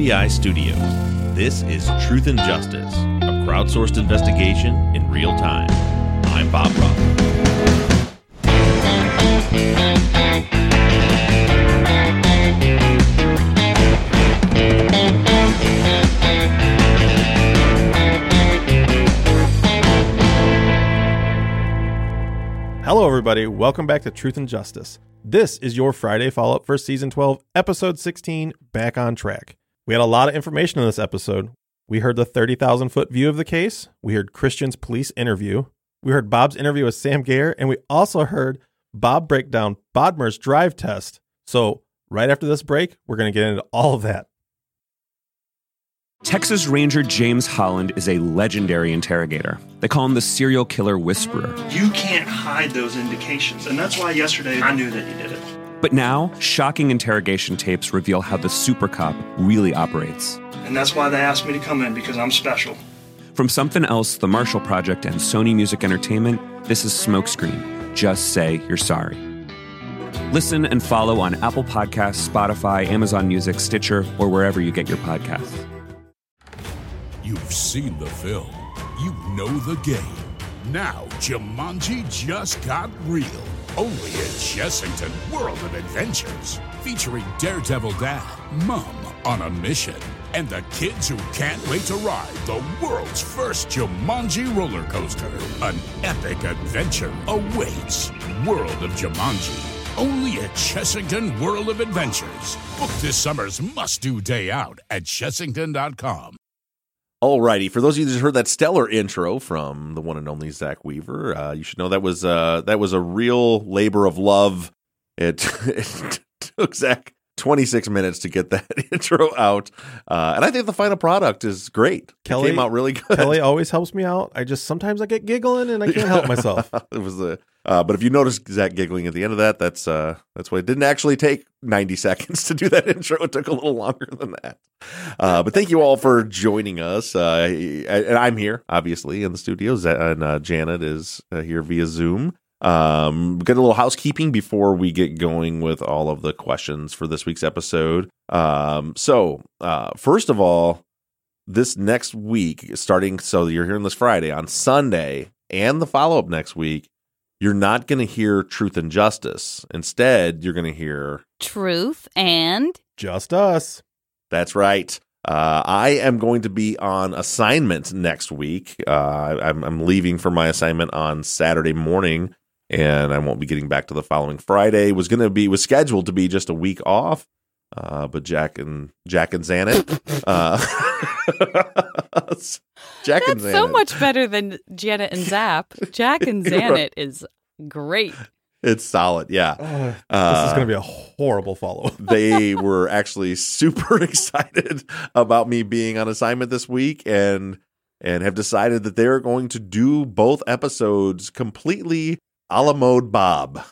RBI Studios. This is Truth and Justice, a crowdsourced investigation in real time. I'm Bob Ruff. Hello, everybody. Welcome back to Truth and Justice. This is your Friday follow-up for Season 12, Episode 16, Back on Track. We had a lot of information in this episode. We heard the 30,000-foot view of the case. We heard Christian's police interview. We heard Bob's interview with Sam Gayer. And we also heard Bob break down Bodmer's drive test. So right after this break, we're going to get into all of that. Texas Ranger James Holland is a legendary interrogator. They call him the serial killer whisperer. You can't hide those indications, and that's why yesterday I knew that he did it. But now, shocking interrogation tapes reveal how the super cop really operates. And that's why they asked me to come in, because I'm special. From Something Else, The Marshall Project, and Sony Music Entertainment, this is Smokescreen. Just say you're sorry. Listen and follow on Apple Podcasts, Spotify, Amazon Music, Stitcher, or wherever you get your podcasts. You've seen the film. You know the game. Now, Jumanji just got real. Only at Chessington World of Adventures. Featuring Daredevil Dad, Mom on a mission, and the kids who can't wait to ride the world's first Jumanji roller coaster. An epic adventure awaits. World of Jumanji. Only at Chessington World of Adventures. Book this summer's must-do day out at Chessington.com. Alrighty, for those of you that heard that stellar intro from the one and only Zach Weaver, you should know that was a real labor of love. It took Zach 26 minutes to get that intro out, and I think the final product is great. Kelly came out really good. Kelly always helps me out. Sometimes I get giggling and I can't help myself. It was but if you notice Zach giggling at the end of that, that's why it didn't actually take 90 seconds to do that intro. It took a little longer than that. But thank you all for joining us. And I'm here, obviously, in the studio, and Janet is here via Zoom. Get a little housekeeping before we get going with all of the questions for this week's episode. So first of all, this next week, so you're hearing this Friday, on Sunday, and the follow-up next week, you're not going to hear Truth and Justice. Instead, you're going to hear Truth and Just Us. That's right. I am going to be on assignment next week. I'm leaving for my assignment on Saturday morning, and I won't be getting back to the following Friday. Was scheduled to be just a week off, but Jack and Zanet. That's so much better than Janet and Zap. Jack and Zanet is great. It's solid, yeah. This is going to be a horrible follow-up. They were actually super excited about me being on assignment this week, and have decided that they're going to do both episodes completely a la mode Bob.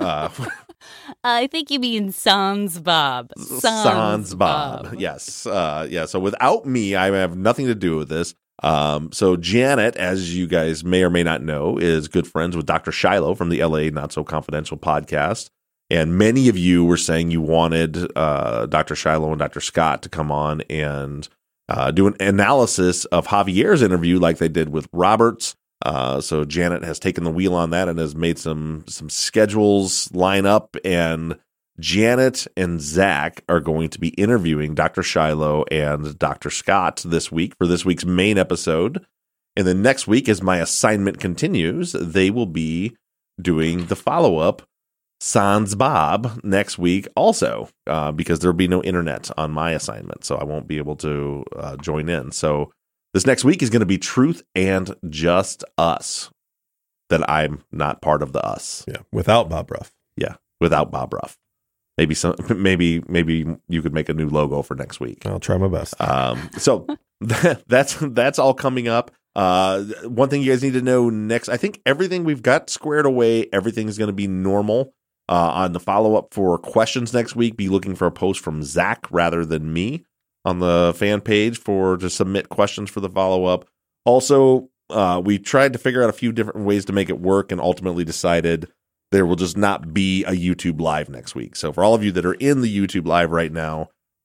I think you mean Sans Bob. Sans Bob. Yes. Yeah. So without me, I have nothing to do with this. So Janet, as you guys may or may not know, is good friends with Dr. Shiloh from the LA Not So Confidential podcast. And many of you were saying you wanted Dr. Shiloh and Dr. Scott to come on and do an analysis of Javier's interview like they did with Roberts. So Janet has taken the wheel on that and has made some schedules line up, and Janet and Zach are going to be interviewing Dr. Shiloh and Dr. Scott this week for this week's main episode. And then next week, as my assignment continues, they will be doing the follow-up Sans Bob next week also, because there'll be no internet on my assignment, so I won't be able to join in. So this next week is going to be Truth and Just Us, that I'm not part of the us. Yeah, without Bob Ruff. Yeah, without Bob Ruff. Maybe you could make a new logo for next week. I'll try my best. So that's all coming up. One thing you guys need to know next, I think everything we've got squared away, everything is going to be normal. On the follow-up for questions next week, be looking for a post from Zach rather than me on the fan page to submit questions for the follow-up. Also, we tried to figure out a few different ways to make it work and ultimately decided there will just not be a YouTube Live next week. So for all of you that are in the YouTube Live right now,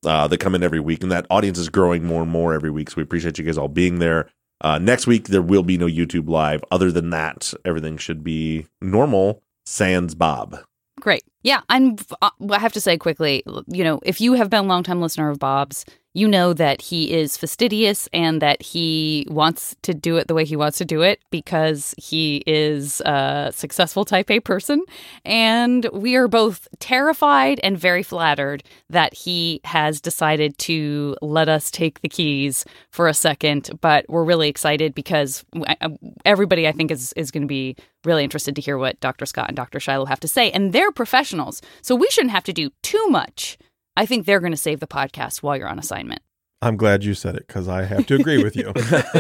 that come in every week, and that audience is growing more and more every week. So we appreciate you guys all being there. Next week, there will be no YouTube Live. Other than that, everything should be normal, sans Bob. Great. Yeah, I have to say quickly, if you have been a longtime listener of Bob's, you know that he is fastidious and that he wants to do it the way he wants to do it because he is a successful type A person. And we are both terrified and very flattered that he has decided to let us take the keys for a second. But we're really excited because everybody, I think, is going to be really interested to hear what Dr. Scott and Dr. Shiloh have to say. And they're professionals, so we shouldn't have to do too much. I think they're going to save the podcast while you're on assignment. I'm glad you said it because I have to agree with you.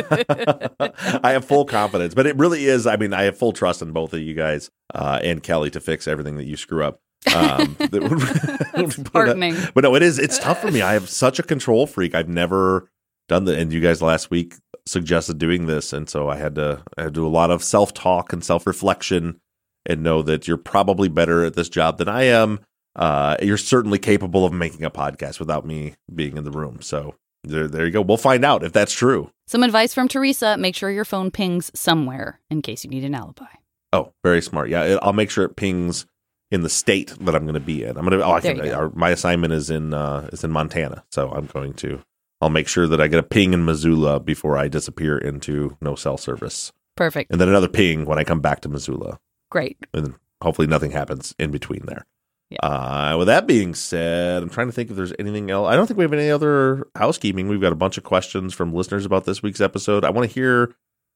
I have full confidence, but it really is. I mean, I have full trust in both of you guys and Kelly to fix everything that you screw up. It's heartening. But no, it's tough for me. I have such a control freak. I've never done that. And you guys last week suggested doing this. And so I had to do a lot of self-talk and self-reflection and know that you're probably better at this job than I am. You're certainly capable of making a podcast without me being in the room. So there you go. We'll find out if that's true. Some advice from Teresa. Make sure your phone pings somewhere in case you need an alibi. Oh, very smart. Yeah, I'll make sure it pings in the state that I'm going to be in. My assignment is in Montana. So I'll make sure that I get a ping in Missoula before I disappear into no cell service. Perfect. And then another ping when I come back to Missoula. Great. And hopefully nothing happens in between there. Yeah. With that being said, I'm trying to think if there's anything else. I don't think we have any other housekeeping. We've got a bunch of questions from listeners about this week's episode. I want to hear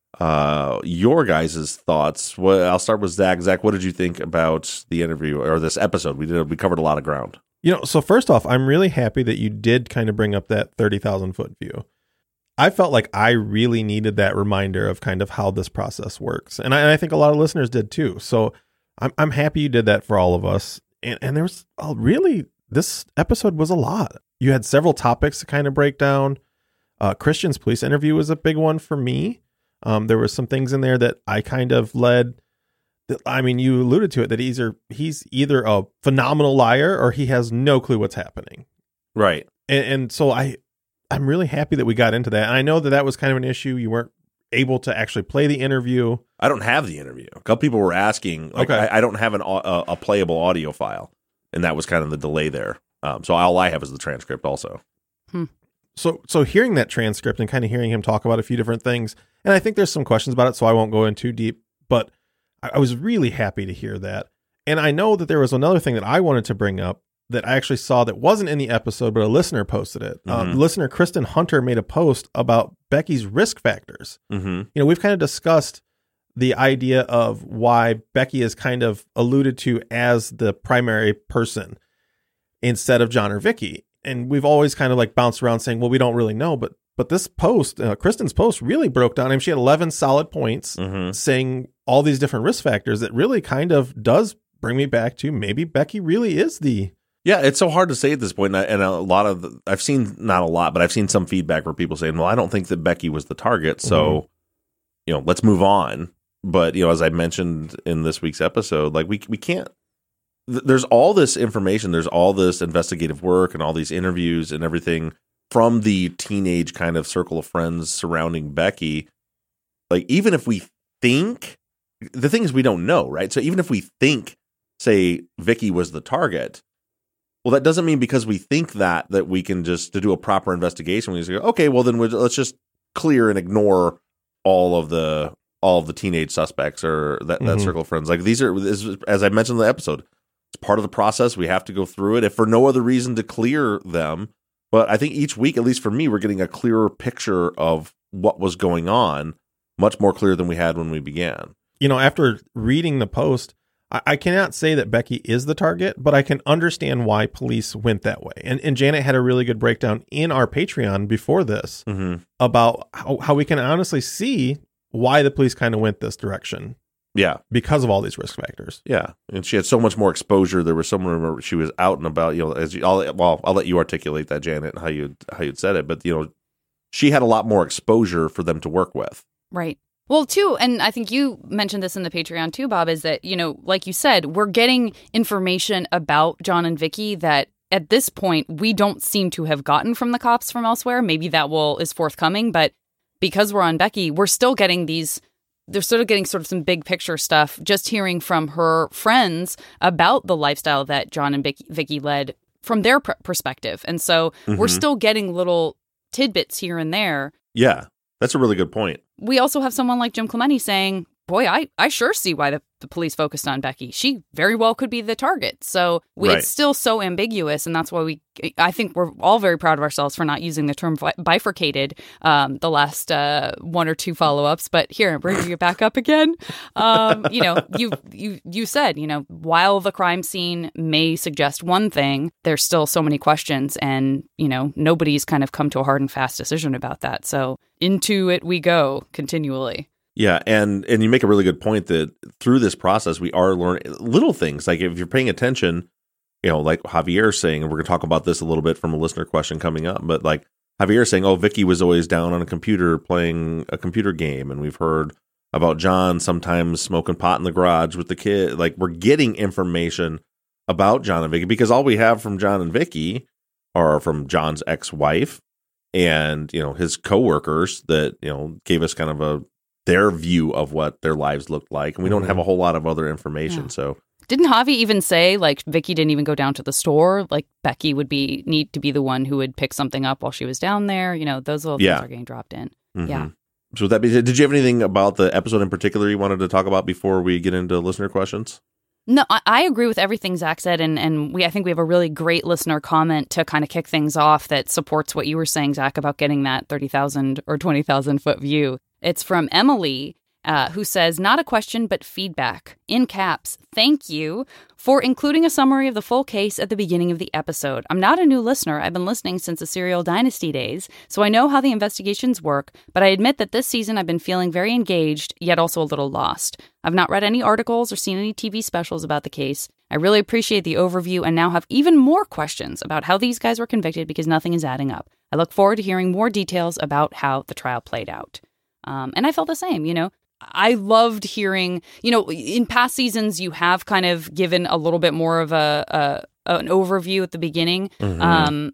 your guys' thoughts. I'll start with Zach. Zach, what did you think about the interview or this episode? We covered a lot of ground. So first off, I'm really happy that you did kind of bring up that 30,000 foot view. I felt like I really needed that reminder of kind of how this process works. And I think a lot of listeners did too. So I'm happy you did that for all of us. And there was this episode was a lot. You had several topics to kind of break down. Christian's police interview was a big one for me. There were some things in there that I kind of led. You alluded to it, that he's either a phenomenal liar or he has no clue what's happening. Right. And so I'm really happy that we got into that. And I know that was kind of an issue. You weren't able to actually play the interview. I don't have the interview. A couple people were asking. I don't have a playable audio file, and that was kind of the delay there. So all I have is the transcript also. So hearing that transcript and kind of hearing him talk about a few different things, and I think there's some questions about it, so I won't go in too deep, but I was really happy to hear that. And I know that there was another thing that I wanted to bring up that I actually saw that wasn't in the episode, but a listener posted it. Listener Kristen Hunter made a post about Becky's risk factors. Mm-hmm. We've kind of discussed the idea of why Becky is kind of alluded to as the primary person instead of John or Vicky. And we've always kind of like bounced around saying, well, we don't really know. But this post, Kristen's post, really broke down. She had 11 solid points saying all these different risk factors that really kind of does bring me back to maybe Becky really is the... Yeah, it's so hard to say at this point. And a lot of I've seen, not a lot, but I've seen some feedback where people saying, well, I don't think that Becky was the target. So, let's move on. But, as I mentioned in this week's episode, like we can't, there's all this information, there's all this investigative work and all these interviews and everything from the teenage kind of circle of friends surrounding Becky. Like, even if we think, the thing is we don't know, right? So even if we think, say, Vicky was the target, well, that doesn't mean because we think that we can just to do a proper investigation. We just go, okay, well then let's just clear and ignore all of the teenage suspects or that circle of friends. Like these are, as I mentioned in the episode, it's part of the process. We have to go through it, if for no other reason to clear them. But I think each week, at least for me, we're getting a clearer picture of what was going on, much more clear than we had when we began. After reading the post, I cannot say that Becky is the target, but I can understand why police went that way. And Janet had a really good breakdown in our Patreon before this about how we can honestly see why the police kind of went this direction. Yeah. Because of all these risk factors. Yeah. And she had so much more exposure. There was someone where she was out and about, I'll let you articulate that, Janet, and how you'd said it. But, she had a lot more exposure for them to work with. Right. Well, too, and I think you mentioned this in the Patreon too, Bob, is that, like you said, we're getting information about John and Vicky that at this point, we don't seem to have gotten from the cops from elsewhere. Maybe that is forthcoming, but because we're on Becky, we're still getting they're sort of getting sort of some big picture stuff, just hearing from her friends about the lifestyle that John and Vicky led from their perspective. And so we're still getting little tidbits here and there. Yeah, that's a really good point. We also have someone like Jim Clemente saying, boy, I sure see why the police focused on Becky. She very well could be the target. So it's still so ambiguous. And that's why I think we're all very proud of ourselves for not using the term bifurcated the last one or two follow-ups. But here, bringing it back up again. You said, while the crime scene may suggest one thing, there's still so many questions. And, nobody's kind of come to a hard and fast decision about that. So into it we go continually. Yeah, and you make a really good point that through this process, we are learning little things. Like if you're paying attention, like Javier's saying, and we're going to talk about this a little bit from a listener question coming up, but like Javier's saying, Vicky was always down on a computer playing a computer game. And we've heard about John sometimes smoking pot in the garage with the kid. Like we're getting information about John and Vicky because all we have from John and Vicky are from John's ex-wife and, his coworkers that, gave us kind of their view of what their lives looked like. And we don't have a whole lot of other information. Yeah. So didn't Javi even say like Vicky didn't even go down to the store? Like Becky would need to be the one who would pick something up while she was down there. Those little things are getting dropped in. Mm-hmm. Yeah. So with that being said, did you have anything about the episode in particular you wanted to talk about before we get into listener questions? No, I agree with everything Zach said, and I think we have a really great listener comment to kind of kick things off that supports what you were saying, Zach, about getting that 30,000 or 20,000 foot view. It's from Emily, who says, not a question, but feedback. In caps, thank you for including a summary of the full case at the beginning of the episode. I'm not a new listener. I've been listening since the Serial Dynasty days, so I know how the investigations work, but I admit that this season I've been feeling very engaged, yet also a little lost. I've not read any articles or seen any TV specials about the case. I really appreciate the overview and now have even more questions about how these guys were convicted because nothing is adding up. I look forward to hearing more details about how the trial played out. And I felt the same, I loved hearing, in past seasons, you have kind of given a little bit more of an overview at the beginning. Mm-hmm.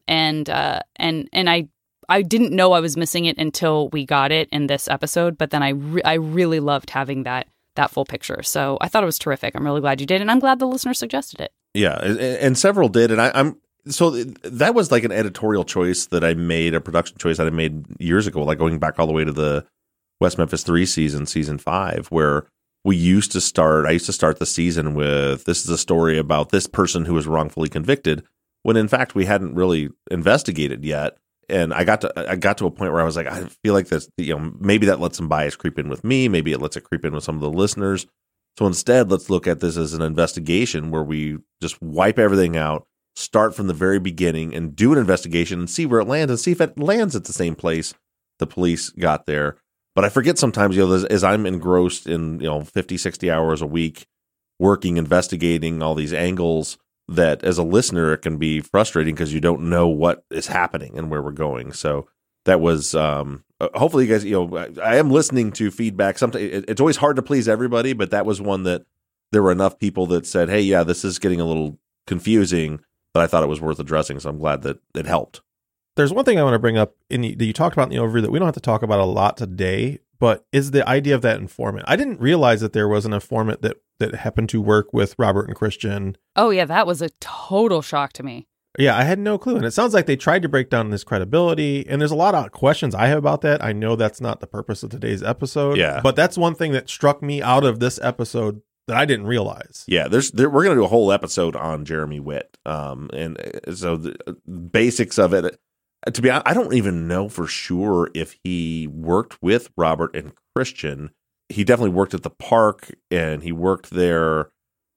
And I didn't know I was missing it until we got it in this episode. But then I really loved having that full picture. So I thought it was terrific. I'm really glad you did. And I'm glad the listener suggested it. Yeah. And several did. And so that was like an editorial choice that I made, a production choice that I made years ago, like going back all the way to the West Memphis 3 season 5, where I used to start the season with, this is a story about this person who was wrongfully convicted, when in fact we hadn't really investigated yet. And I got to a point where I was like, I feel like this, maybe that lets some bias creep in with me. Maybe it lets it creep in with some of the listeners. So instead, let's look at this as an investigation where we just wipe everything out, start from the very beginning and do an investigation and see where it lands and see if it lands at the same place the police got there. But I forget sometimes, as I'm engrossed in, 50, 60 hours a week working, investigating all these angles, that as a listener, it can be frustrating because you don't know what is happening and where we're going. So that was, hopefully you guys, I am listening to feedback. Sometimes it's always hard to please everybody, but that was one that there were enough people that said, hey, yeah, this is getting a little confusing, but I thought it was worth addressing. So I'm glad that it helped. There's one thing I want to bring up that you talked about in the overview that we don't have to talk about a lot today, but is the idea of that informant. I didn't realize that there was an informant that happened to work with Robert and Christian. Oh, yeah, that was a total shock to me. Yeah, I had no clue. And it sounds like they tried to break down his credibility. And there's a lot of questions I have about that. I know that's not the purpose of today's episode. Yeah. But that's one thing that struck me out of this episode that I didn't realize. Yeah, we're going to do a whole episode on Jeremy Witt. And so the basics of it, to be honest, I don't even know for sure if he worked with Robert and Christian. He definitely worked at the park, and he worked there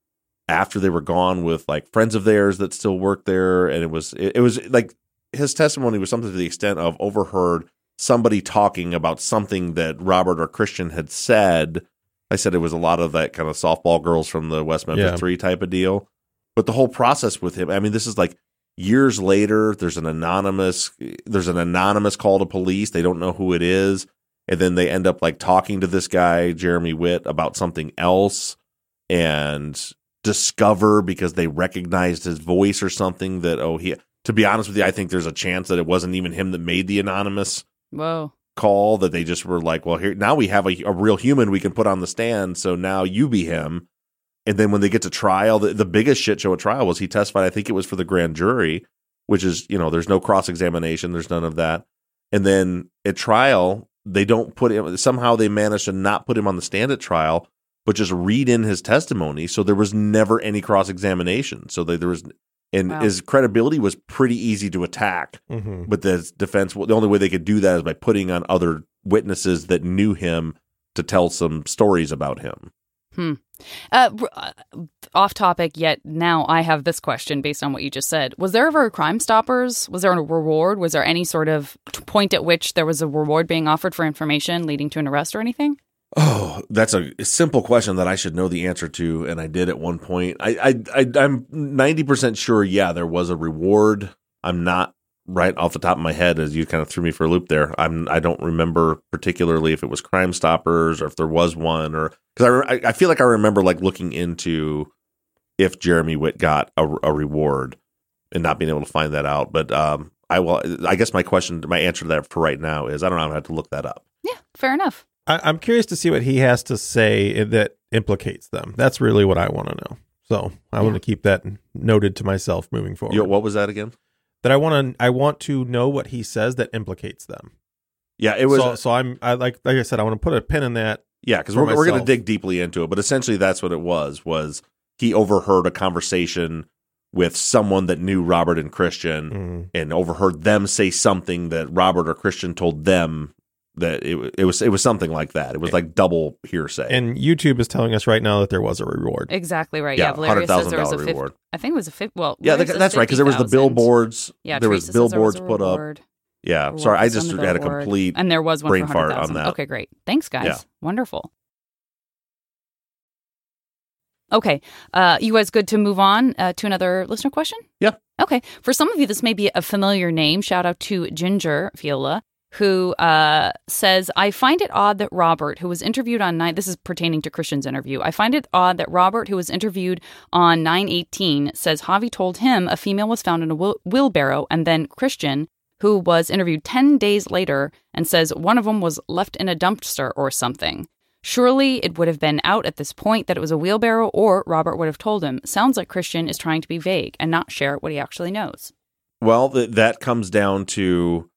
after they were gone with like friends of theirs that still worked there. And it was like his testimony was something to the extent of overheard somebody talking about something that Robert or Christian had said. I said it was a lot of that kind of softball girls from the West Memphis 3 type of deal. But the whole process with him, I mean, this is like years later, there's an anonymous call to police. They don't know who it is. And then they end up like talking to this guy, Jeremy Witt, about something else. And discover because they recognized his voice or something that, to be honest with you, I think there's a chance that it wasn't even him that made the anonymous call, that they just were like, well, here, now we have a real human we can put on the stand. So now you be him. And then when they get to trial, the biggest shit show at trial was he testified. I think it was for the grand jury, which is, there's no cross-examination. There's none of that. And then at trial, they don't put him, somehow they managed to not put him on the stand at trial, but just read in his testimony. So there was never any cross-examination. So there was, and his credibility was pretty easy to attack. Mm-hmm. But the defense, the only way they could do that is by putting on other witnesses that knew him to tell some stories about him. Off topic, yet now I have this question based on what you just said. Was there ever a Crime Stoppers? Was there a reward? Was there any sort of point at which there was a reward being offered for information leading to an arrest or anything? Oh, that's a simple question that I should know the answer to, and I did at one point. I'm 90% sure, yeah, there was a reward. I'm not right off the top of my head, as you kind of threw me for a loop there. I don't remember particularly if it was Crime Stoppers or if there was one, or because I feel like I remember like looking into if Jeremy Witt got a reward and not being able to find that out. But I guess my answer to that for right now is I don't know. I'm going to have to look that up. Yeah, fair enough. I'm curious to see what he has to say that implicates them. That's really what I want to know. So I want to keep that noted to myself moving forward. What was that again? That I want to know what he says that implicates them. Yeah, it was. So like I said, I want to put a pin in that. Yeah, because we're going to dig deeply into it. But essentially, that's what it was he overheard a conversation with someone that knew Robert and Christian, and overheard them say something that Robert or Christian told them. That it was something like that. It was like double hearsay. And YouTube is telling us right now that there was a reward. Exactly right. Yeah, Valeria says there was a reward. I think it was a 50. Well, yeah, that's right. Because there was the billboards. Yeah, there was billboards put up. Yeah, sorry, I just had a complete and there was one brain for fart on that. Okay, great. Thanks, guys. Yeah. Wonderful. Okay, you guys good to move on to another listener question? Yeah. Okay. For some of you, this may be a familiar name. Shout out to Ginger Fiola, who says, I find it odd that Robert, who was interviewed on this is pertaining to Christian's interview. I find it odd that Robert, who was interviewed on 9/18, says Javi told him a female was found in a wheelbarrow, and then Christian, who was interviewed 10 days later, and says one of them was left in a dumpster or something. Surely it would have been out at this point that it was a wheelbarrow, or Robert would have told him. Sounds like Christian is trying to be vague and not share what he actually knows. Well, that comes down to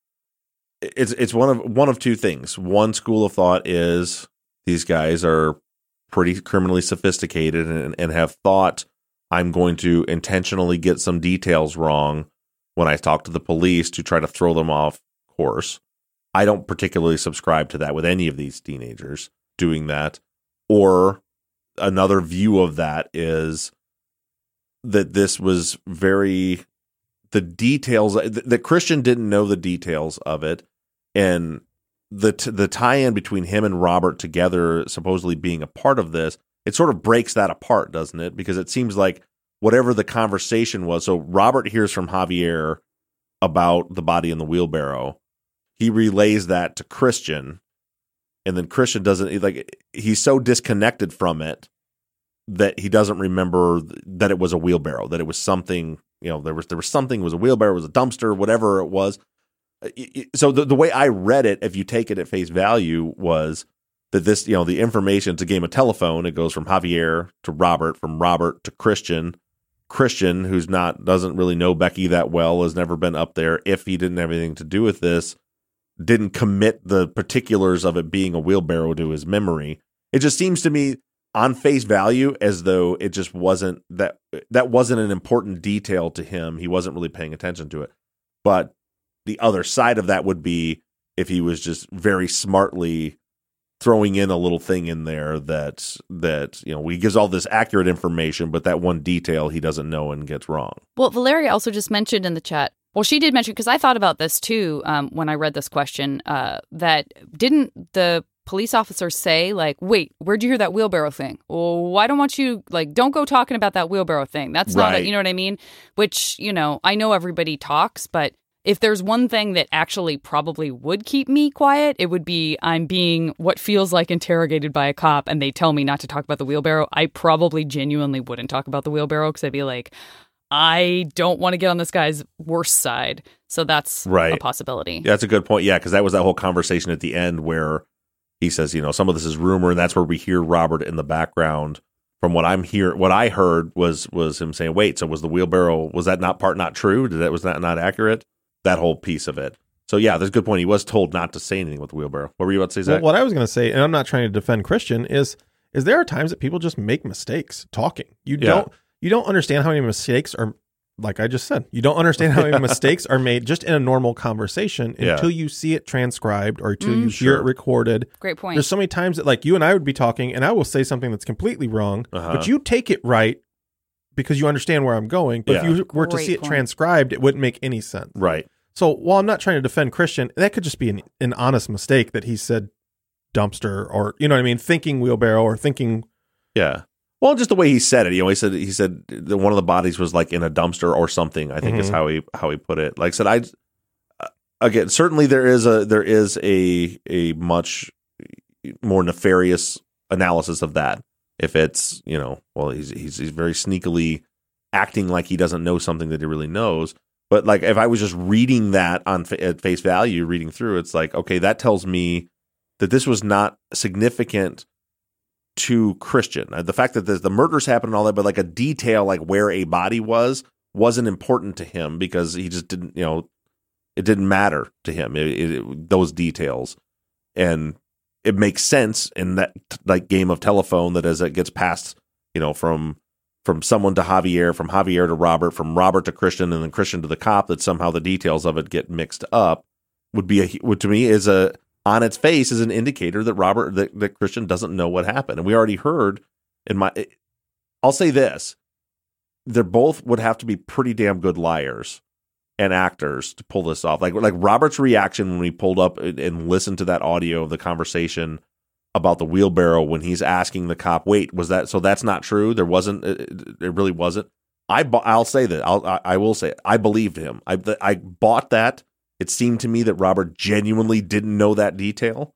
it's one of two things. One school of thought is these guys are pretty criminally sophisticated and have thought, I'm going to intentionally get some details wrong when I talk to the police to try to throw them off course. I don't particularly subscribe to that with any of these teenagers doing that. Or another view of that is that this was the details, that Christian didn't know the details of it. And the tie-in between him and Robert together, supposedly being a part of this, it sort of breaks that apart, doesn't it? Because it seems like whatever the conversation was, so Robert hears from Javier about the body in the wheelbarrow. He relays that to Christian, and then Christian he's so disconnected from it that he doesn't remember that it was a wheelbarrow, that it was something, there was something, it was a wheelbarrow, it was a dumpster, whatever it was. So the way I read it, if you take it at face value, was that this, the information, it's a game of telephone. It goes from Javier to Robert, from Robert to Christian. Christian, who's doesn't really know Becky that well, has never been up there. If he didn't have anything to do with this, didn't commit the particulars of it being a wheelbarrow to his memory. It just seems to me on face value as though it just wasn't that wasn't an important detail to him. He wasn't really paying attention to it. But the other side of that would be if he was just very smartly throwing in a little thing in there that he gives all this accurate information, but that one detail he doesn't know and gets wrong. Well, Valeria also just mentioned in the chat, well, she did mention, because I thought about this too when I read this question, that didn't the police officer say, like, wait, where'd you hear that wheelbarrow thing? Well, why don't you, don't go talking about that wheelbarrow thing. That's not, right. You know what I mean? Which, I know everybody talks, but if there's one thing that actually probably would keep me quiet, it would be I'm being what feels like interrogated by a cop and they tell me not to talk about the wheelbarrow. I probably genuinely wouldn't talk about the wheelbarrow because I'd be like, I don't want to get on this guy's worst side. So that's a possibility. Yeah, that's a good point. Yeah, because that was that whole conversation at the end where he says, some of this is rumor, and that's where we hear Robert in the background. From what what I heard was him saying, "Wait, so was the wheelbarrow? Was that not true? Was that not accurate?" That whole piece of it. So yeah, that's a good point. He was told not to say anything with the wheelbarrow. What were you about to say, Zach? Well, what I was going to say, and I'm not trying to defend Christian, is there are times that people just make mistakes talking. You don't understand how many mistakes are, like I just said, you don't understand how many mistakes are made just in a normal conversation until you see it transcribed or until you hear it recorded. Great point. There's so many times that like you and I would be talking and I will say something that's completely wrong, but you take it right because you understand where I'm going. But if you were to see it transcribed, it wouldn't make any sense. Right. So while I'm not trying to defend Christian, that could just be an honest mistake that he said dumpster or, you know what I mean, thinking wheelbarrow or thinking. Yeah. Well, just the way he said it, he said that one of the bodies was like in a dumpster or something. I think is how he put it. Like I said, again, certainly there is a much more nefarious analysis of that. If it's he's very sneakily acting like he doesn't know something that he really knows. But like if I was just reading that at face value, reading through, it's like, okay, that tells me that this was not significant to Christian. The fact that the murders happened and all that, but like a detail like where a body wasn't important to him because he just didn't, it didn't matter to him, those details. And it makes sense in that like game of telephone that as it gets passed, from someone to Javier, from Javier to Robert, from Robert to Christian, and then Christian to the cop, that somehow the details of it get mixed up would to me is on its face is an indicator that that Christian doesn't know what happened. And we already heard I'll say this, they both would have to be pretty damn good liars and actors to pull this off. Like Robert's reaction when we pulled up and listened to that audio of the conversation about the wheelbarrow when he's asking the cop, wait, was that, so that's not true? There wasn't, it really wasn't. I'll say that. I will say it. I believed him. I bought that. It seemed to me that Robert genuinely didn't know that detail.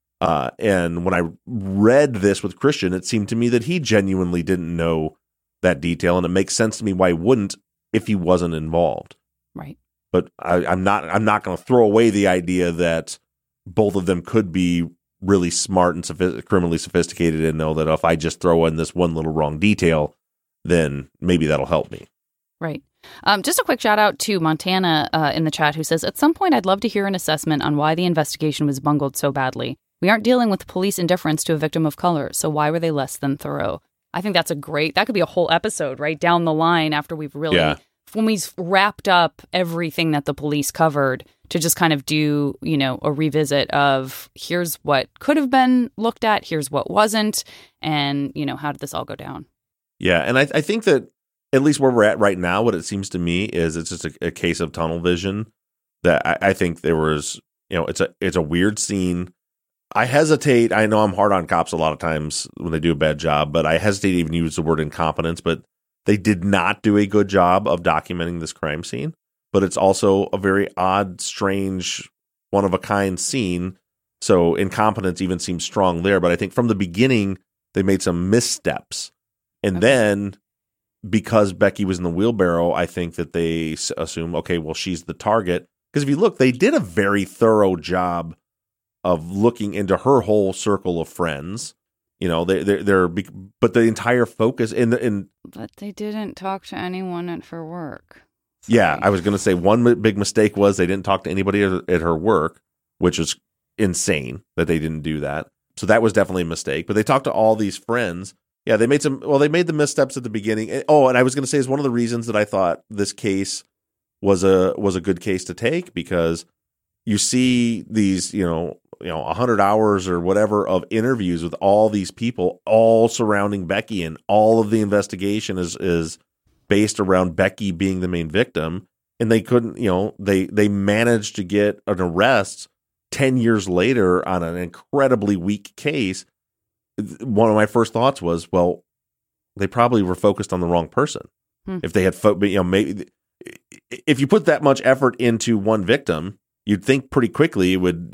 And when I read this with Christian, it seemed to me that he genuinely didn't know that detail. And it makes sense to me why he wouldn't if he wasn't involved. Right. But I'm not going to throw away the idea that both of them could be really smart and criminally sophisticated and know that if I just throw in this one little wrong detail, then maybe that'll help me. Right. Just a quick shout out to Montana in the chat who says, at some point, I'd love to hear an assessment on why the investigation was bungled so badly. We aren't dealing with police indifference to a victim of color, so why were they less than thorough? I think that could be a whole episode right down the line after we've really, when we've wrapped up everything that the police covered to just kind of do, a revisit of here's what could have been looked at, here's what wasn't, and, how did this all go down? Yeah, and I think that at least where we're at right now, what it seems to me is it's just a case of tunnel vision. That I think there was, it's a weird scene. I hesitate. I know I'm hard on cops a lot of times when they do a bad job, but I hesitate to even use the word incompetence. But they did not do a good job of documenting this crime scene. But it's also a very odd, strange, one-of-a-kind scene. So incompetence even seems strong there. But I think from the beginning, they made some missteps. And then because Becky was in the wheelbarrow, I think that they assume, okay, well, she's the target. Because if you look, they did a very thorough job of looking into her whole circle of friends. But the entire focus But they didn't talk to anyone at her work. Sorry. Yeah, I was going to say one big mistake was they didn't talk to anybody at her work, which is insane that they didn't do that. So that was definitely a mistake. But they talked to all these friends. Yeah, they made the missteps at the beginning. Oh, and I was going to say is one of the reasons that I thought this case was a good case to take, because you see these, 100 hours or whatever of interviews with all these people, all surrounding Becky, and all of the investigation is based around Becky being the main victim. And they couldn't, they managed to get an arrest 10 years later on an incredibly weak case. One of my first thoughts was, well, they probably were focused on the wrong person. If they had, maybe if you put that much effort into one victim, you'd think pretty quickly it would,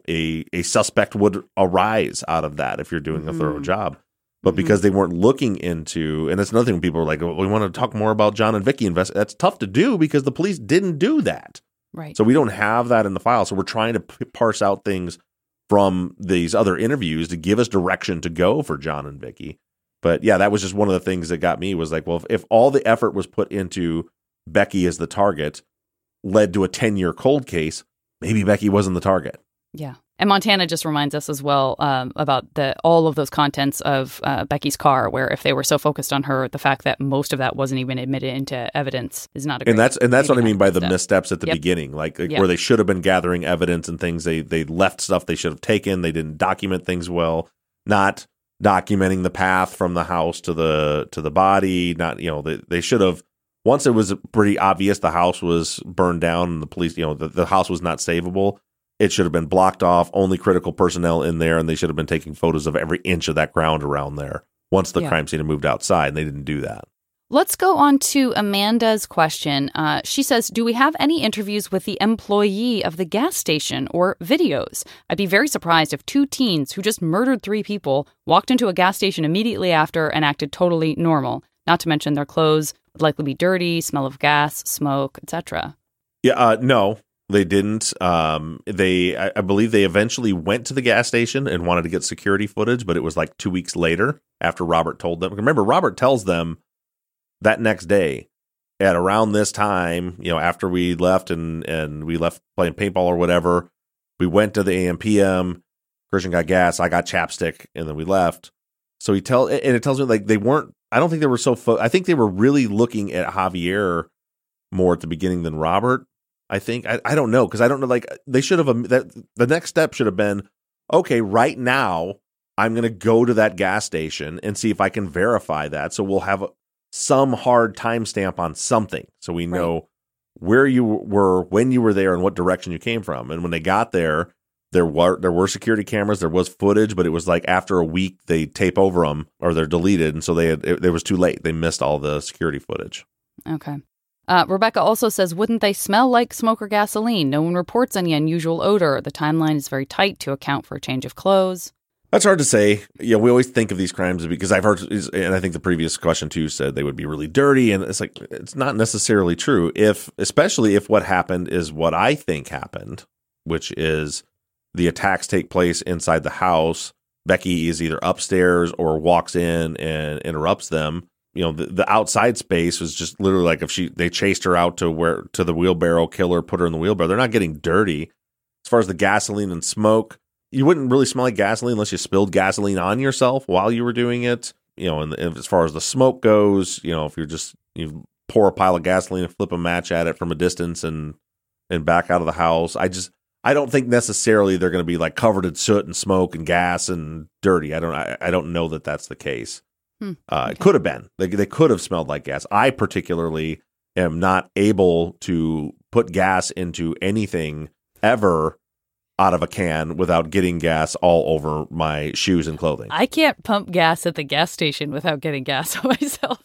a suspect would arise out of that if you're doing a thorough job. But because they weren't looking into, and it's another thing when people are like, we want to talk more about John and Vicky that's tough to do because the police didn't do that. Right. So we don't have that in the file. So we're trying to parse out things from these other interviews to give us direction to go for John and Vicky. But yeah, that was just one of the things that got me was like, well, if all the effort was put into Becky as the target led to a 10-year cold case, maybe Becky wasn't the target. Yeah. And Montana just reminds us as well about all of those contents of Becky's car, where if they were so focused on her, the fact that most of that wasn't even admitted into evidence is not a great. And that's what I mean by the missteps at the beginning, like where they should have been gathering evidence and things. They left stuff they should have taken. They didn't document things well, not documenting the path from the house to the body. Not they should have. Once it was pretty obvious the house was burned down and the police, the house was not savable. It should have been blocked off, only critical personnel in there, and they should have been taking photos of every inch of that ground around there once the crime scene had moved outside, and they didn't do that. Let's go on to Amanda's question. She says, do we have any interviews with the employee of the gas station or videos? I'd be very surprised if 2 teens who just murdered 3 people walked into a gas station immediately after and acted totally normal, not to mention their clothes would likely be dirty, smell of gas, smoke, etc. Yeah, no. They didn't. I believe they eventually went to the gas station and wanted to get security footage, but it was like 2 weeks later after Robert told them. Remember, Robert tells them that next day at around this time, after we left and we left playing paintball or whatever, we went to the AM/PM. Christian got gas, I got chapstick, and then we left. So it tells me like they weren't. I don't think they were I think they were really looking at Javier more at the beginning than Robert. I think I don't know because I don't know. Like they should have the next step should have been okay. Right now, I'm going to go to that gas station and see if I can verify that. So we'll have some hard timestamp on something, so we know where you were when you were there and what direction you came from. And when they got there, there were security cameras, there was footage, but it was like after a week they tape over them or they're deleted, and so it was too late. They missed all the security footage. Okay. Rebecca also says, wouldn't they smell like smoke or gasoline? No one reports any unusual odor. The timeline is very tight to account for a change of clothes. That's hard to say. We always think of these crimes because I've heard, and I think the previous question too said they would be really dirty, and it's like it's not necessarily true. Especially if what happened is what I think happened, which is the attacks take place inside the house. Becky is either upstairs or walks in and interrupts them. The outside space was just literally like if they chased her out to the wheelbarrow, kill her, put her in the wheelbarrow. They're not getting dirty. As far as the gasoline and smoke, you wouldn't really smell like gasoline unless you spilled gasoline on yourself while you were doing it. And as far as the smoke goes, if you pour a pile of gasoline and flip a match at it from a distance and back out of the house, I don't think necessarily they're going to be like covered in soot and smoke and gas and dirty. I don't know that that's the case. Okay. It could have been. They could have smelled like gas. I particularly am not able to put gas into anything ever out of a can without getting gas all over my shoes and clothing. I can't pump gas at the gas station without getting gas on myself.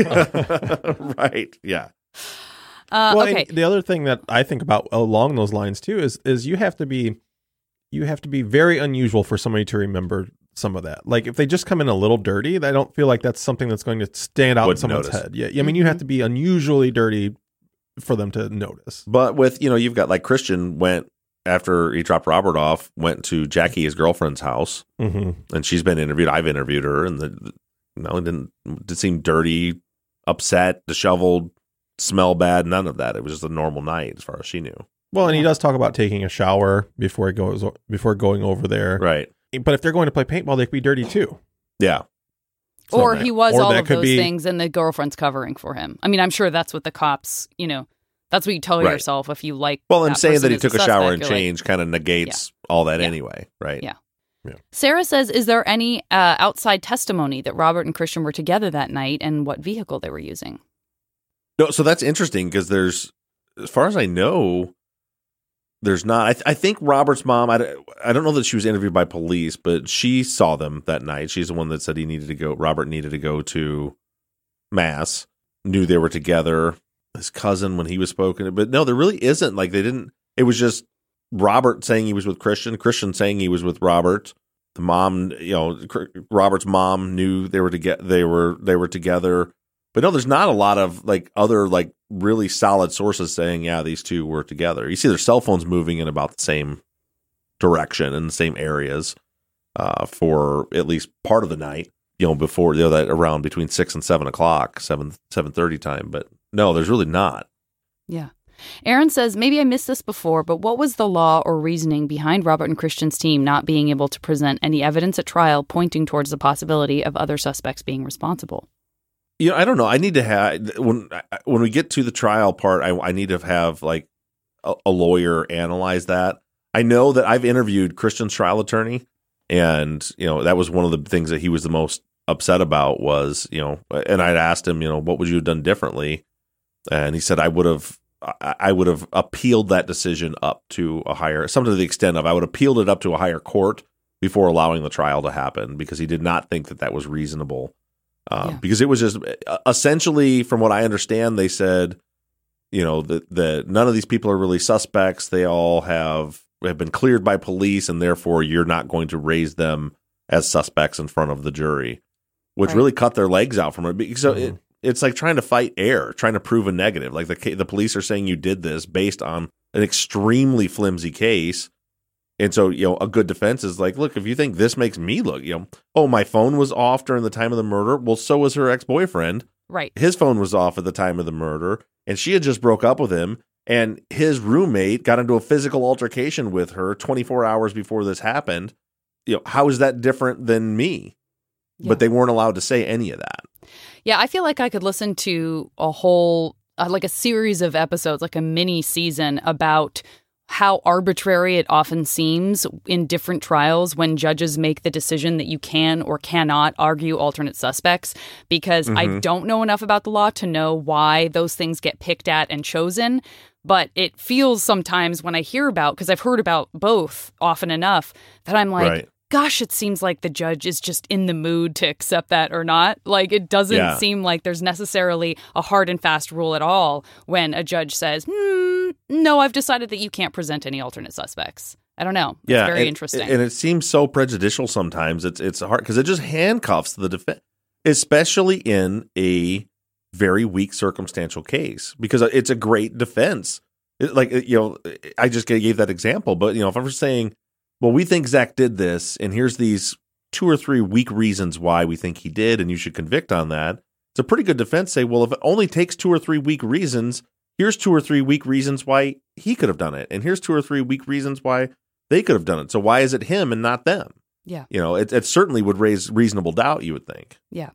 So. Right. Yeah. Okay. The other thing that I think about along those lines too is you have to be very unusual for somebody to remember some of that. Like if they just come in a little dirty, I don't feel like that's something that's going to stand out in someone's head. Yeah. I mean, you have to be unusually dirty for them to notice. But with, you've got like Christian went after he dropped Robert off, went to Jackie, his girlfriend's house, and she's been interviewed. I've interviewed her, and it didn't seem dirty, upset, disheveled, smell bad, none of that. It was just a normal night as far as she knew. Well, and he does talk about taking a shower before going over there. Right. But if they're going to play paintball, they could be dirty too. Yeah. Or he was all of those things and the girlfriend's covering for him. I mean, I'm sure that's what the cops, that's what you tell yourself if you like. Well, and saying that he took a shower and changed kind of negates all that anyway, right? Yeah. Sarah says, is there any outside testimony that Robert and Christian were together that night and what vehicle they were using? No, so that's interesting because as far as I know, there's not. I think Robert's mom, I don't know that she was interviewed by police, but she saw them that night. She's the one that said Robert needed to go to Mass, knew they were together. his cousin when he was spoken. But no, there really isn't. Like, they didn't. It was just Robert saying he was with Christian, Christian saying he was with Robert. The mom, Robert's mom knew they were together. But no, there's not a lot of like other like really solid sources saying, yeah, these two were together. You see their cell phones moving in about the same direction in the same areas for at least part of the night, before that around between 6 and 7 o'clock, 7:30 time. But no, there's really not. Yeah. Aaron says, maybe I missed this before, but what was the law or reasoning behind Robert and Christian's team not being able to present any evidence at trial pointing towards the possibility of other suspects being responsible? I don't know. I need to have, when we get to the trial part, I need to have like a lawyer analyze that. I know that I've interviewed Christian's trial attorney, and, that was one of the things that he was the most upset about was, and I'd asked him, what would you have done differently? And he said, I would have appealed that decision up to something to the extent of I would have appealed it up to a higher court before allowing the trial to happen, because he did not think that was reasonable. Because it was just essentially, from what I understand, they said, that none of these people are really suspects. They all have been cleared by police, and therefore you're not going to raise them as suspects in front of the jury, which really cut their legs out from it. So it's like trying to fight air, trying to prove a negative. Like the police are saying you did this based on an extremely flimsy case. And so, a good defense is like, look, if you think this makes me look, my phone was off during the time of the murder. Well, so was her ex-boyfriend. Right. His phone was off at the time of the murder, and she had just broke up with him. And his roommate got into a physical altercation with her 24 hours before this happened. How is that different than me? Yeah. But they weren't allowed to say any of that. Yeah, I feel like I could listen to a whole, like a series of episodes, like a mini season about how arbitrary it often seems in different trials when judges make the decision that you can or cannot argue alternate suspects, because I don't know enough about the law to know why those things get picked at and chosen. But it feels sometimes when I hear about, because I've heard about both often enough, that I'm like, gosh, it seems like the judge is just in the mood to accept that or not. Like, it doesn't seem like there's necessarily a hard and fast rule at all when a judge says, no, I've decided that you can't present any alternate suspects. I don't know. It's very interesting. And it seems so prejudicial sometimes. It's hard because it just handcuffs the defense, especially in a very weak circumstantial case, because it's a great defense. I just gave that example, but, if I'm saying, well, we think Zach did this, and here's these 2 or 3 weak reasons why we think he did, and you should convict on that. It's a pretty good defense. Say, well, if it only takes 2 or 3 weak reasons, here's 2 or 3 weak reasons why he could have done it, and here's 2 or 3 weak reasons why they could have done it. So why is it him and not them? Yeah. It certainly would raise reasonable doubt, you would think. Yeah.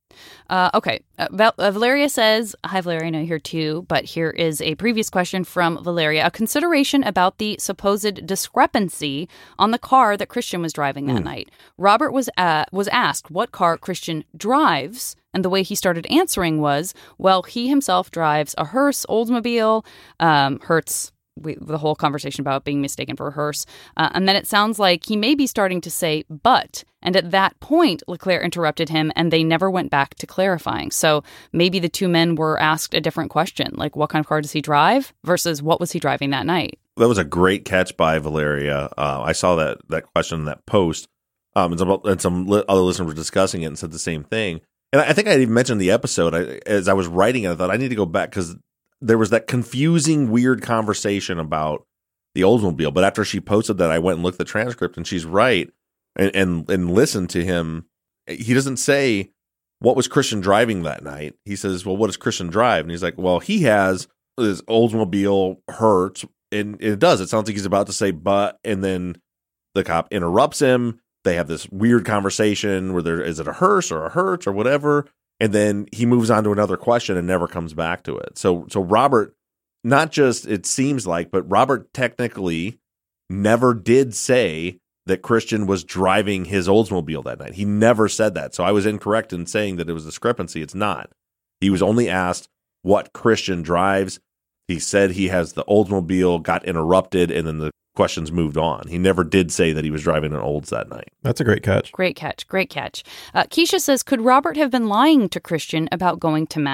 Okay. Valeria says, hi, Valeria, I know you're here too, but here is a previous question from Valeria. A consideration about the supposed discrepancy on the car that Christian was driving that night. Robert was asked what car Christian drives, and the way he started answering was, well, he himself drives a Hearse Oldsmobile, Hertz. The whole conversation about being mistaken for a hearse. And then it sounds like he may be starting to say, but. And at that point, Leclerc interrupted him, and they never went back to clarifying. So maybe the two men were asked a different question, like what kind of car does he drive versus what was he driving that night? That was a great catch by Valeria. I saw that question in that post, and some other listeners were discussing it and said the same thing. And I think I even mentioned the episode. As I was writing it, I thought I need to go back because there was that confusing, weird conversation about the Oldsmobile. But after she posted that, I went and looked at the transcript, and she's right. And listened to him. He doesn't say, what was Christian driving that night? He says, well, what does Christian drive? And he's like, well, he has this Oldsmobile Hertz. And it does. It sounds like he's about to say, but. And then the cop interrupts him. They have this weird conversation where is it a hearse or a Hertz or whatever? And then he moves on to another question and never comes back to it. So Robert, not just it seems like, but Robert technically never did say that Christian was driving his Oldsmobile that night. He never said that. So I was incorrect in saying that it was a discrepancy. It's not. He was only asked what Christian drives. He said he has the Oldsmobile, got interrupted, and then the questions moved on. He never did say that he was driving an Olds that night. That's a great catch. Great catch. Great catch. Keisha says, could Robert have been lying to Christian about going to Mass?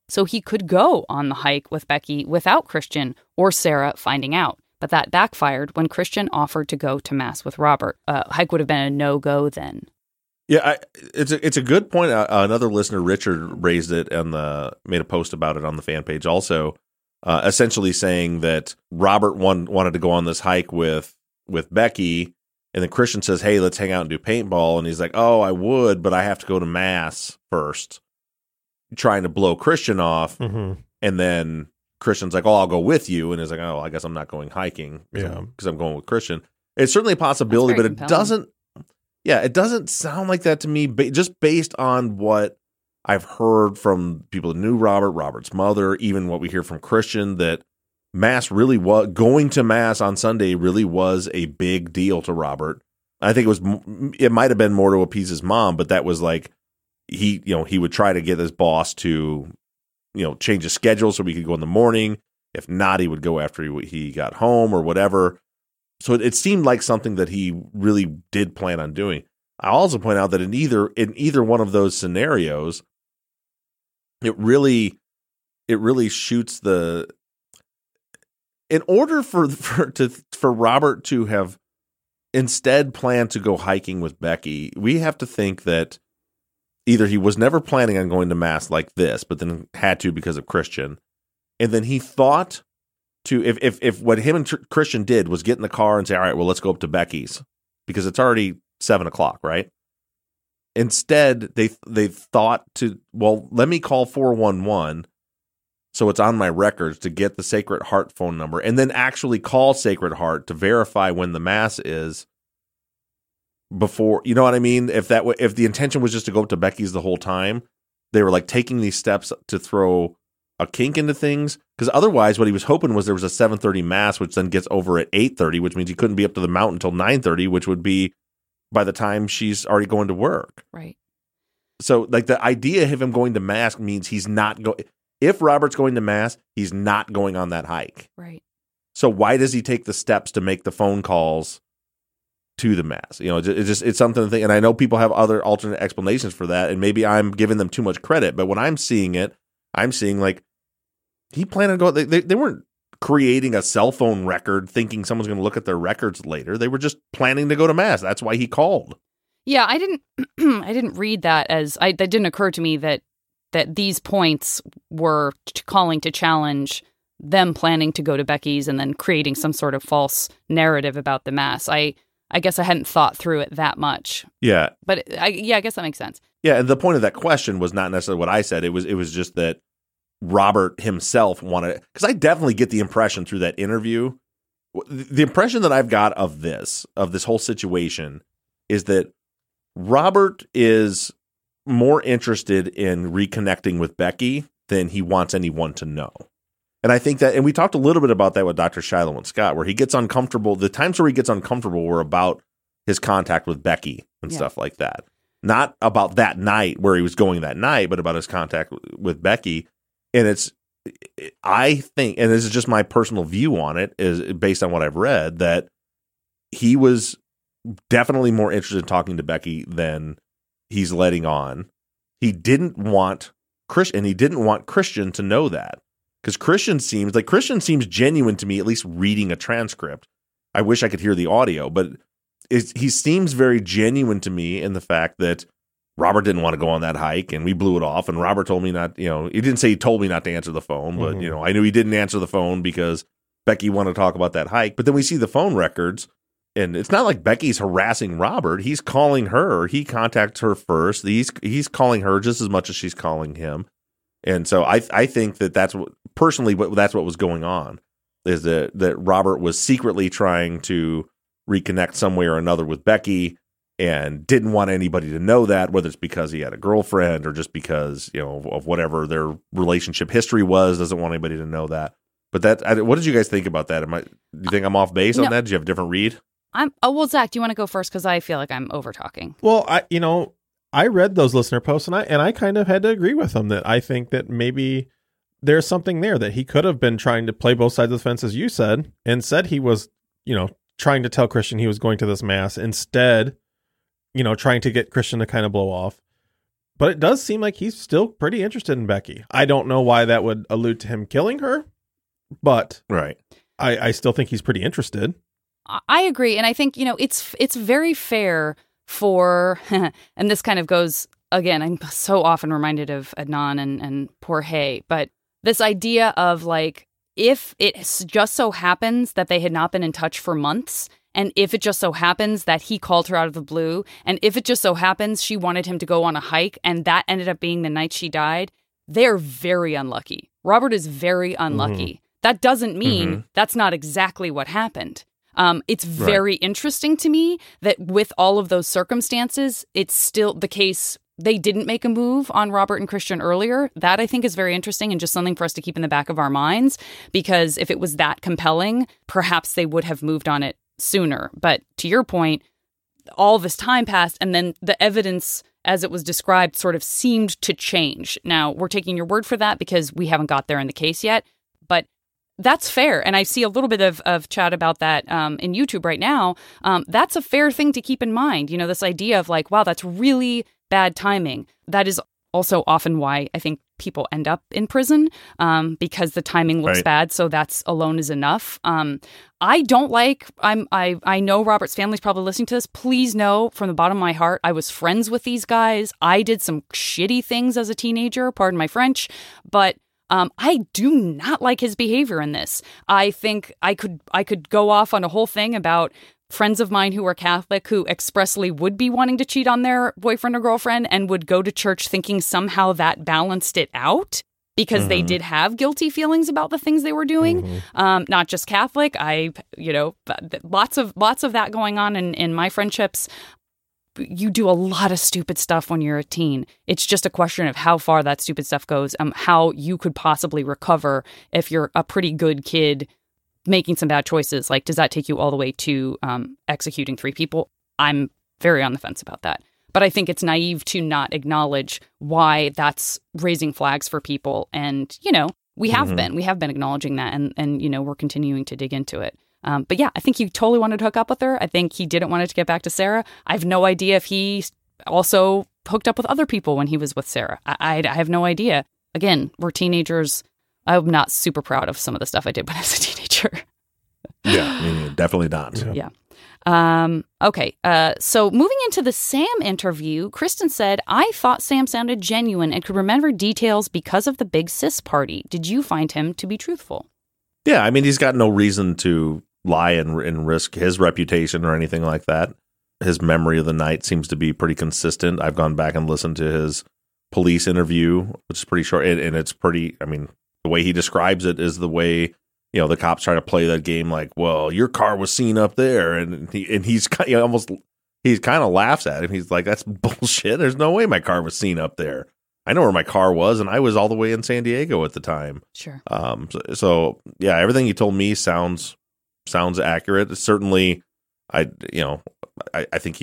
so he could go on the hike with Becky without Christian or Sarah finding out. But that backfired when Christian offered to go to Mass with Robert. Hike would have been a no-go then. Yeah, it's a good point. Another listener, Richard, raised it and made a post about it on the fan page also, essentially saying that Robert wanted to go on this hike with Becky, and then Christian says, hey, let's hang out and do paintball. And he's like, oh, I would, but I have to go to Mass first, trying to blow Christian off. Mm-hmm. And then Christian's like, oh, I'll go with you. And he's like, oh, I guess I'm not going hiking because I'm going with Christian. It's certainly a possibility, but compelling. It doesn't sound like that to me, just based on what I've heard from people who knew Robert's mother, even what we hear from Christian, that Mass really was, going to Mass on Sunday really was a big deal to Robert. I think it might have been more to appease his mom, but that was like, he would try to get his boss to, change his schedule so we could go in the morning. If not, he would go after he got home or whatever. So it seemed like something that he really did plan on doing. I also point out that in either one of those scenarios, it really shoots the. In order for Robert to have instead planned to go hiking with Becky, we have to think that either he was never planning on going to Mass like this, but then had to because of Christian, and then he thought to if what him and Christian did was get in the car and say, all right, well, let's go up to Becky's because it's already 7:00, right? Instead, they thought to, well, let me call 411 so it's on my records to get the Sacred Heart phone number, and then actually call Sacred Heart to verify when the Mass is before, you know what I mean? If the intention was just to go up to Becky's the whole time, they were like taking these steps to throw a kink into things, because otherwise what he was hoping was there was a 7:30 Mass, which then gets over at 8:30, which means he couldn't be up to the mountain until 9:30, which would be by the time she's already going to work. Right. So like the idea of him going to Mass means he's not going. If Robert's going to Mass, he's not going on that hike. Right. So why does he take the steps to make the phone calls to the Mass? It's something to think. And I know people have other alternate explanations for that, and maybe I'm giving them too much credit. But when I'm seeing it, I'm seeing like he planned on going. They weren't creating a cell phone record thinking someone's going to look at their records later. They were just planning to go to Mass. That's why he called. Yeah, I didn't read that as that didn't occur to me that these points were calling to challenge them planning to go to Becky's and then creating some sort of false narrative about the Mass. I guess I hadn't thought through it that much. Yeah. But I guess that makes sense. Yeah, and the point of that question was not necessarily what I said. It was just that Robert himself wanted, because I definitely get the impression through that interview, the impression that I've got of this whole situation is that Robert is more interested in reconnecting with Becky than he wants anyone to know. And I think that, and we talked a little bit about that with Dr. Shiloh and Scott, where he gets uncomfortable. The times where he gets uncomfortable were about his contact with Becky and stuff like that. Not about that night where he was going that night, but about his contact with Becky. And I think, and this is just my personal view on it, is based on what I've read, that he was definitely more interested in talking to Becky than he's letting on. He didn't want Christian to know that, because Christian seems genuine to me, at least reading a transcript. I wish I could hear the audio, but he seems very genuine to me in the fact that Robert didn't want to go on that hike and we blew it off, and Robert told me not, he didn't say he told me not to answer the phone, but I knew he didn't answer the phone because Becky wanted to talk about that hike. But then we see the phone records, and it's not like Becky's harassing Robert. He's calling her. He contacts her first. He's calling her just as much as she's calling him. And so I think that's what was going on, is that Robert was secretly trying to reconnect some way or another with Becky and didn't want anybody to know that, whether it's because he had a girlfriend or just because, of whatever their relationship history was, doesn't want anybody to know that. But what did you guys think about that? Do you think I'm off base on that? Do you have a different read? Well, Zach, do you want to go first? Because I feel like I'm over talking. Well, I read those listener posts and I kind of had to agree with them that I think that maybe there's something there, that he could have been trying to play both sides of the fence, as you said, and said he was, trying to tell Christian he was going to this Mass, instead, trying to get Christian to kind of blow off. But it does seem like he's still pretty interested in Becky. I don't know why that would allude to him killing her, but Right. I still think he's pretty interested. I agree. And I think, it's very fair for, and this kind of goes, again, I'm so often reminded of Adnan and poor Hay, but this idea of like, if it just so happens that they had not been in touch for months, and if it just so happens that he called her out of the blue, and if it just so happens she wanted him to go on a hike, and that ended up being the night she died, they're very unlucky. Robert is very unlucky. Mm-hmm. That doesn't mean that's not exactly what happened. It's very interesting to me that with all of those circumstances, it's still the case. They didn't make a move on Robert and Christian earlier. That I think is very interesting and just something for us to keep in the back of our minds, because if it was that compelling, perhaps they would have moved on it sooner. But to your point, all this time passed, and then the evidence as it was described sort of seemed to change. Now, we're taking your word for that because we haven't got there in the case yet, but that's fair. And I see a little bit of chat about that in YouTube right now. That's a fair thing to keep in mind. This idea of like, wow, that's really bad timing. That is also often why I think people end up in prison, because the timing looks bad. So that's alone is enough. I don't like, I know Robert's family's probably listening to this. Please know from the bottom of my heart, I was friends with these guys. I did some shitty things as a teenager, pardon my French, but I do not like his behavior in this. I think I could go off on a whole thing about friends of mine who are Catholic who expressly would be wanting to cheat on their boyfriend or girlfriend and would go to church thinking somehow that balanced it out because they did have guilty feelings about the things they were doing. Not just Catholic. Lots of that going on in my friendships. You do a lot of stupid stuff when you're a teen. It's just a question of how far that stupid stuff goes, how you could possibly recover if you're a pretty good kid making some bad choices. Like, does that take you all the way to executing 3 people? I'm very on the fence about that. But I think it's naive to not acknowledge why that's raising flags for people. And, we have been acknowledging that and we're continuing to dig into it. But yeah, I think he totally wanted to hook up with her. I think he didn't want it to get back to Sarah. I have no idea if he also hooked up with other people when he was with Sarah. I have no idea. Again, we're teenagers. I'm not super proud of some of the stuff I did when I was a teenager. Yeah, definitely not. Yeah. Okay. So moving into the Sam interview, Kristen said, I thought Sam sounded genuine and could remember details because of the big sis party. Did you find him to be truthful? Yeah, he's got no reason to lie and risk his reputation or anything like that. His memory of the night seems to be pretty consistent. I've gone back and listened to his police interview, which is pretty short, and it's pretty, the way he describes it is the way, the cops try to play that game like, well, your car was seen up there, and he's kind of laughs at him. He's like, that's bullshit. There's no way my car was seen up there. I know where my car was, and I was all the way in San Diego at the time. Sure. So yeah, everything you told me sounds accurate. Certainly, I think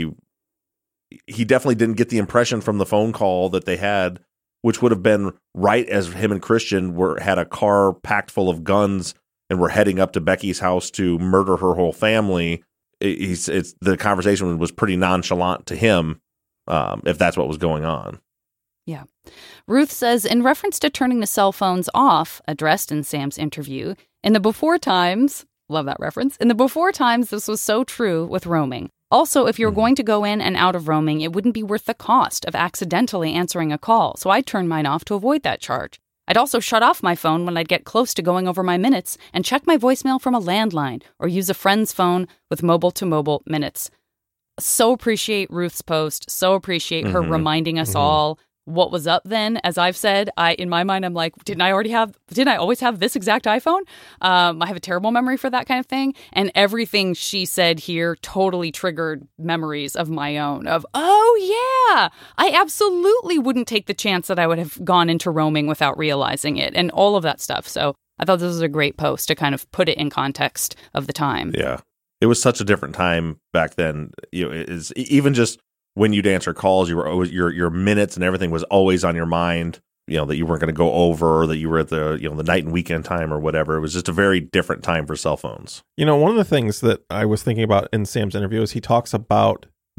he definitely didn't get the impression from the phone call that they had, which would have been right as him and Christian had a car packed full of guns and were heading up to Becky's house to murder her whole family. The conversation was pretty nonchalant to him, if that's what was going on. Yeah. Ruth says, in reference to turning the cell phones off, addressed in Sam's interview, in the before times, love that reference, in the before times, this was so true with roaming. Also, if you're going to go in and out of roaming, it wouldn't be worth the cost of accidentally answering a call, so I'd turn mine off to avoid that charge. I'd also shut off my phone when I'd get close to going over my minutes and check my voicemail from a landline or use a friend's phone with mobile-to-mobile minutes. So appreciate Ruth's post. So appreciate her reminding us all what was up then. As I've said, in my mind, I'm like, didn't I always have this exact iPhone? I have a terrible memory for that kind of thing. And everything she said here totally triggered memories of my own of, oh yeah, I absolutely wouldn't take the chance that I would have gone into roaming without realizing it and all of that stuff. So I thought this was a great post to kind of put it in context of the time. Yeah. It was such a different time back then. Is even just when you'd answer calls, you were always, your minutes and everything was always on your mind, that you weren't going to go over, or that you were at the, the night and weekend time or whatever. It was just a very different time for cell phones. One of the things that I was thinking about in Sam's interview is he talks about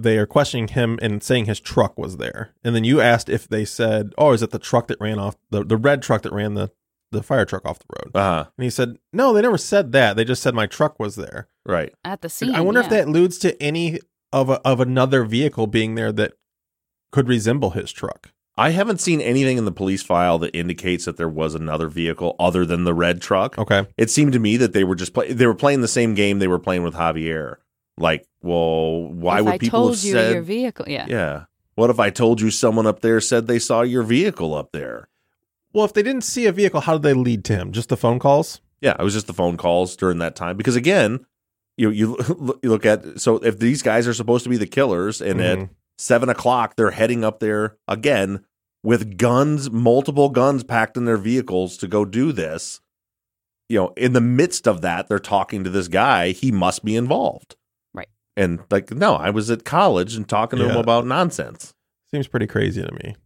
they are questioning him and saying his truck was there. And then you asked if they said, oh, is it the truck that ran off, the red truck that ran the fire truck off the road? Uh-huh. And he said, no, they never said that. They just said my truck was there. Right. At the scene. I wonder if that alludes to any of another vehicle being there that could resemble his truck. I haven't seen anything in the police file that indicates that there was another vehicle other than the red truck. Okay. It seemed to me that they were just they were playing the same game they were playing with Javier. Like, well, why if would I people told have you said your vehicle? Yeah. Yeah. What if I told you someone up there said they saw your vehicle up there? Well, if they didn't see a vehicle, how did they lead to him? Just the phone calls? Yeah, it was just the phone calls during that time. Because again, you look at, so if these guys are supposed to be the killers, and at 7:00 they're heading up there again with guns, multiple guns packed in their vehicles to go do this. In the midst of that, they're talking to this guy. He must be involved. Right. And like, no, I was at college and talking to him about nonsense. Seems pretty crazy to me.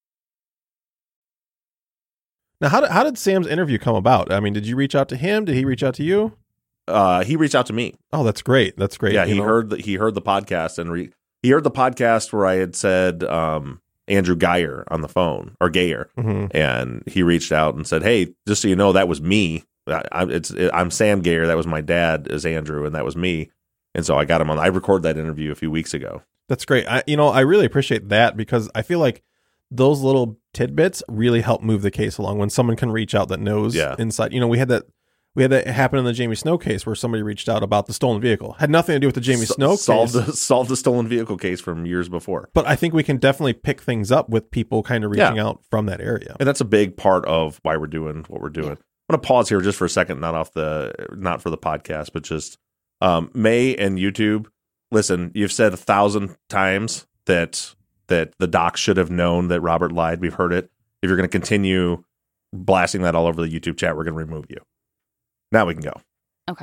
Now, how did Sam's interview come about? I mean, did you reach out to him? Did he reach out to you? He reached out to me. Oh, that's great. That's great. Yeah, he heard the podcast, and he heard the podcast where I had said Andrew Geyer on the phone, or Gayer, and he reached out and said, "Hey, just so you know, that was me. I'm Sam Gayer. That was my dad, is Andrew, and that was me." And so I got him on. I recorded that interview a few weeks ago. That's great. I really appreciate that, because I feel like those little tidbits really help move the case along when someone can reach out that knows inside. We had that happen in the Jamie Snow case where somebody reached out about the stolen vehicle. Had nothing to do with the Jamie Snow case. Solved the stolen vehicle case from years before. But I think we can definitely pick things up with people kind of reaching out from that area. And that's a big part of why we're doing what we're doing. I'm going to pause here just for a second, not for the podcast, but just May and YouTube. Listen, you've said 1,000 times that the doc should have known that Robert lied. We've heard it. If you're going to continue blasting that all over the YouTube chat, we're going to remove you. Now we can go. Okay.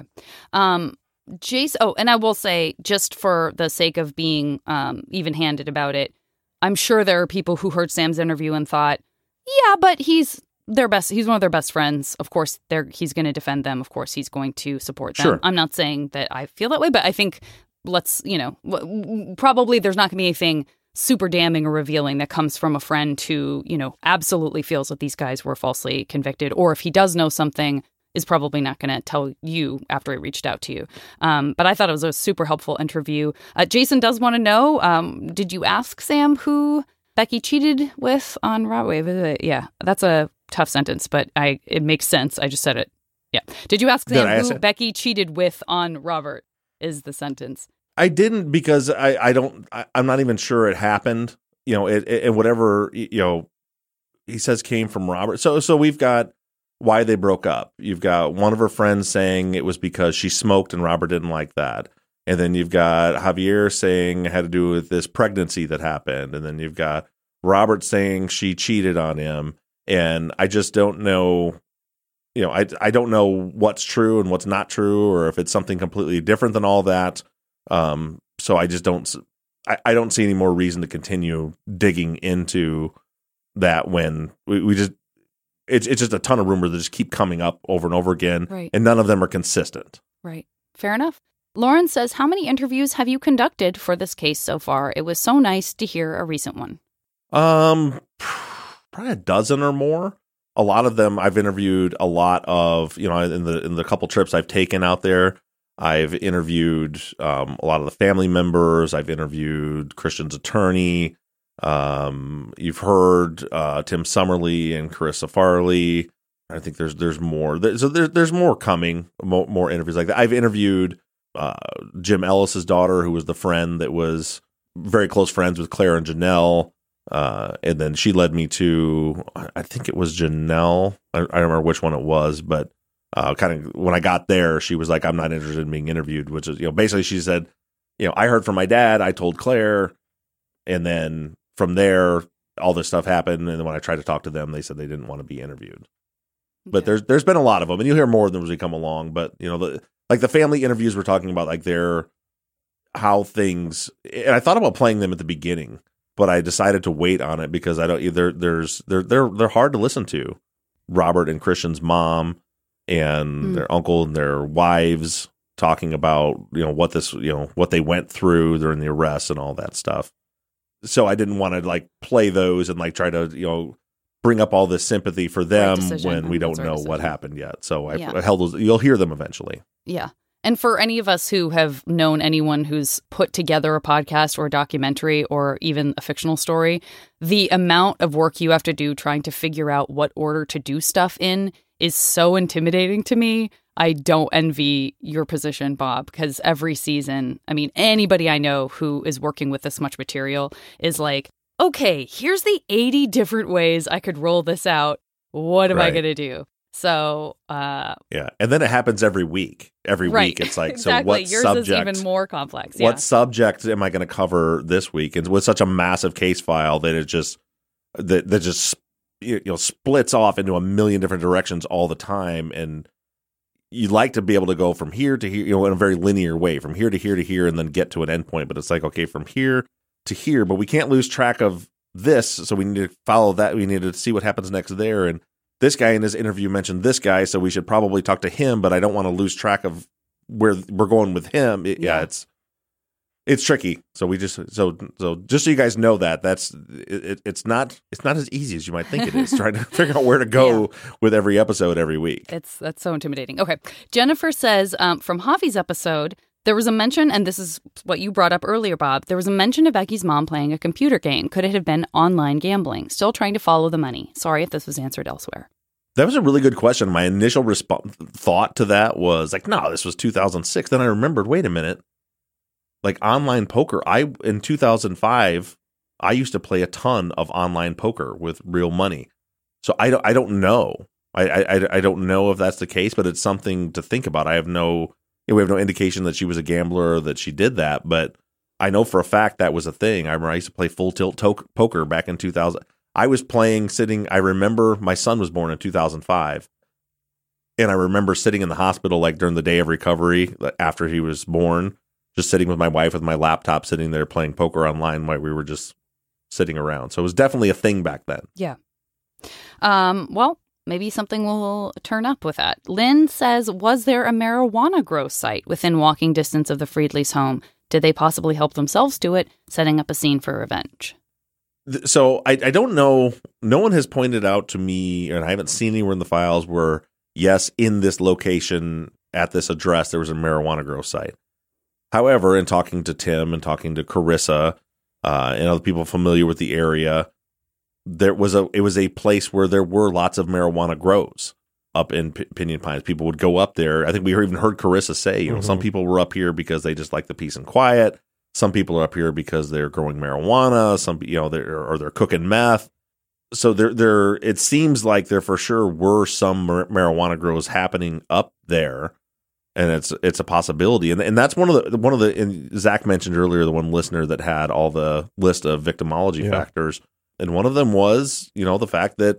Jace. Oh, and I will say, just for the sake of being even-handed about it, I'm sure there are people who heard Sam's interview and thought, yeah, but he's one of their best friends. Of course, he's going to defend them. Of course, he's going to support them. Sure. I'm not saying that I feel that way, but I think probably there's not going to be anything super damning or revealing that comes from a friend who, absolutely feels that these guys were falsely convicted, or if he does know something, is probably not going to tell you after he reached out to you. But I thought it was a super helpful interview. Jason does want to know, did you ask Sam who Becky cheated with on Robert? Yeah, that's a tough sentence, but it makes sense. I just said it. Yeah. Did you ask Sam who Becky cheated with on Robert is the sentence? I didn't, because I'm not even sure it happened. And whatever, he says came from Robert. So we've got why they broke up. You've got one of her friends saying it was because she smoked and Robert didn't like that. And then you've got Javier saying it had to do with this pregnancy that happened. And then you've got Robert saying she cheated on him. And I just don't know, I don't know what's true and what's not true, or if it's something completely different than all that. So I just don't see any more reason to continue digging into that when we just, it's just a ton of rumors that just keep coming up over and over again. Right. And none of them are consistent. Right. Fair enough. Lauren says, how many interviews have you conducted for this case so far? It was so nice to hear a recent one. Probably a dozen or more. A lot of them I've interviewed a lot of, in the couple trips I've taken out there. I've interviewed a lot of the family members. I've interviewed Christian's attorney. You've heard Tim Summerly and Carissa Farley. I think there's more. There's more coming. More interviews like that. I've interviewed Jim Ellis's daughter, who was the friend that was very close friends with Claire and Janelle. And then she led me to, I think it was Janelle. I don't remember which one it was, but kind of when I got there, she was like, I'm not interested in being interviewed, which is, basically she said, I heard from my dad, I told Claire, and then from there, all this stuff happened. And then when I tried to talk to them, they said they didn't want to be interviewed. But there's been a lot of them, and you'll hear more of them as we come along. But, the family interviews we're talking about, like how things, and I thought about playing them at the beginning, but I decided to wait on it because I don't either. They're hard to listen to. Robert and Christian's mom and their uncle and their wives, talking about, what this, what they went through during the arrest and all that stuff. So I didn't want to like play those and like try to, bring up all this sympathy for them when we don't know what happened yet. So I held those. You'll hear them eventually. Yeah. And for any of us who have known anyone who's put together a podcast or a documentary or even a fictional story, the amount of work you have to do trying to figure out what order to do stuff in is so intimidating to me. I don't envy your position, Bob, because every season, I mean, anybody I know who is working with this much material is like, okay, here's the 80 different ways I could roll this out. What am I going to do? So, yeah. And then it happens every week. Every week it's like, exactly. So what yours subject is even more complex. What subject am I going to cover this week? And with such a massive case file that it just, that just, splits off into a million different directions all the time. And you like to be able to go from here to here, in a very linear way, from here to here to here, and then get to an endpoint. But it's like, okay, from here to here, but we can't lose track of this. So we need to follow that. We need to see what happens next there. And this guy in his interview mentioned this guy, so we should probably talk to him, but I don't want to lose track of where we're going with him. It's tricky. So we just so just so you guys know that it's not as easy as you might think it is trying to figure out where to go with every episode every week. That's so intimidating. Okay. Jennifer says from Javi's episode, there was a mention, and this is what you brought up earlier, Bob. There was a mention of Becky's mom playing a computer game. Could it have been online gambling? Still trying to follow the money. Sorry if this was answered elsewhere. That was a really good question. My initial thought to that was like, no, this was 2006. Then I remembered, wait a minute. Like online poker, in 2005, I used to play a ton of online poker with real money. So I don't know. I don't know if that's the case, but it's something to think about. We have no indication that she was a gambler or that she did that, but I know for a fact that was a thing. I remember I used to play full tilt poker back in 2000. I was playing I remember my son was born in 2005. And I remember sitting in the hospital like during the day of recovery after he was born, just sitting with my wife with my laptop, sitting there playing poker online while we were just sitting around. So it was definitely a thing back then. Yeah. Well, maybe something will turn up with that. Lynn says, was there a marijuana grow site within walking distance of the Friedli's home? Did they possibly help themselves to it, setting up a scene for revenge? So I don't know. No one has pointed out to me, and I haven't seen anywhere in the files where, yes, in this location at this address, there was a marijuana grow site. However, in talking to Tim and talking to Carissa and other people familiar with the area, it was a place where there were lots of marijuana grows up in Pinyon Pines. People would go up there. I think we even heard Carissa say, some people were up here because they just like the peace and quiet. Some people are up here because they're growing marijuana. Some, they're cooking meth. So there, it seems like there for sure were some marijuana grows happening up there, and it's a possibility. And that's one of the. And Zach mentioned earlier the one listener that had all the list of victimology factors, and one of them was the fact that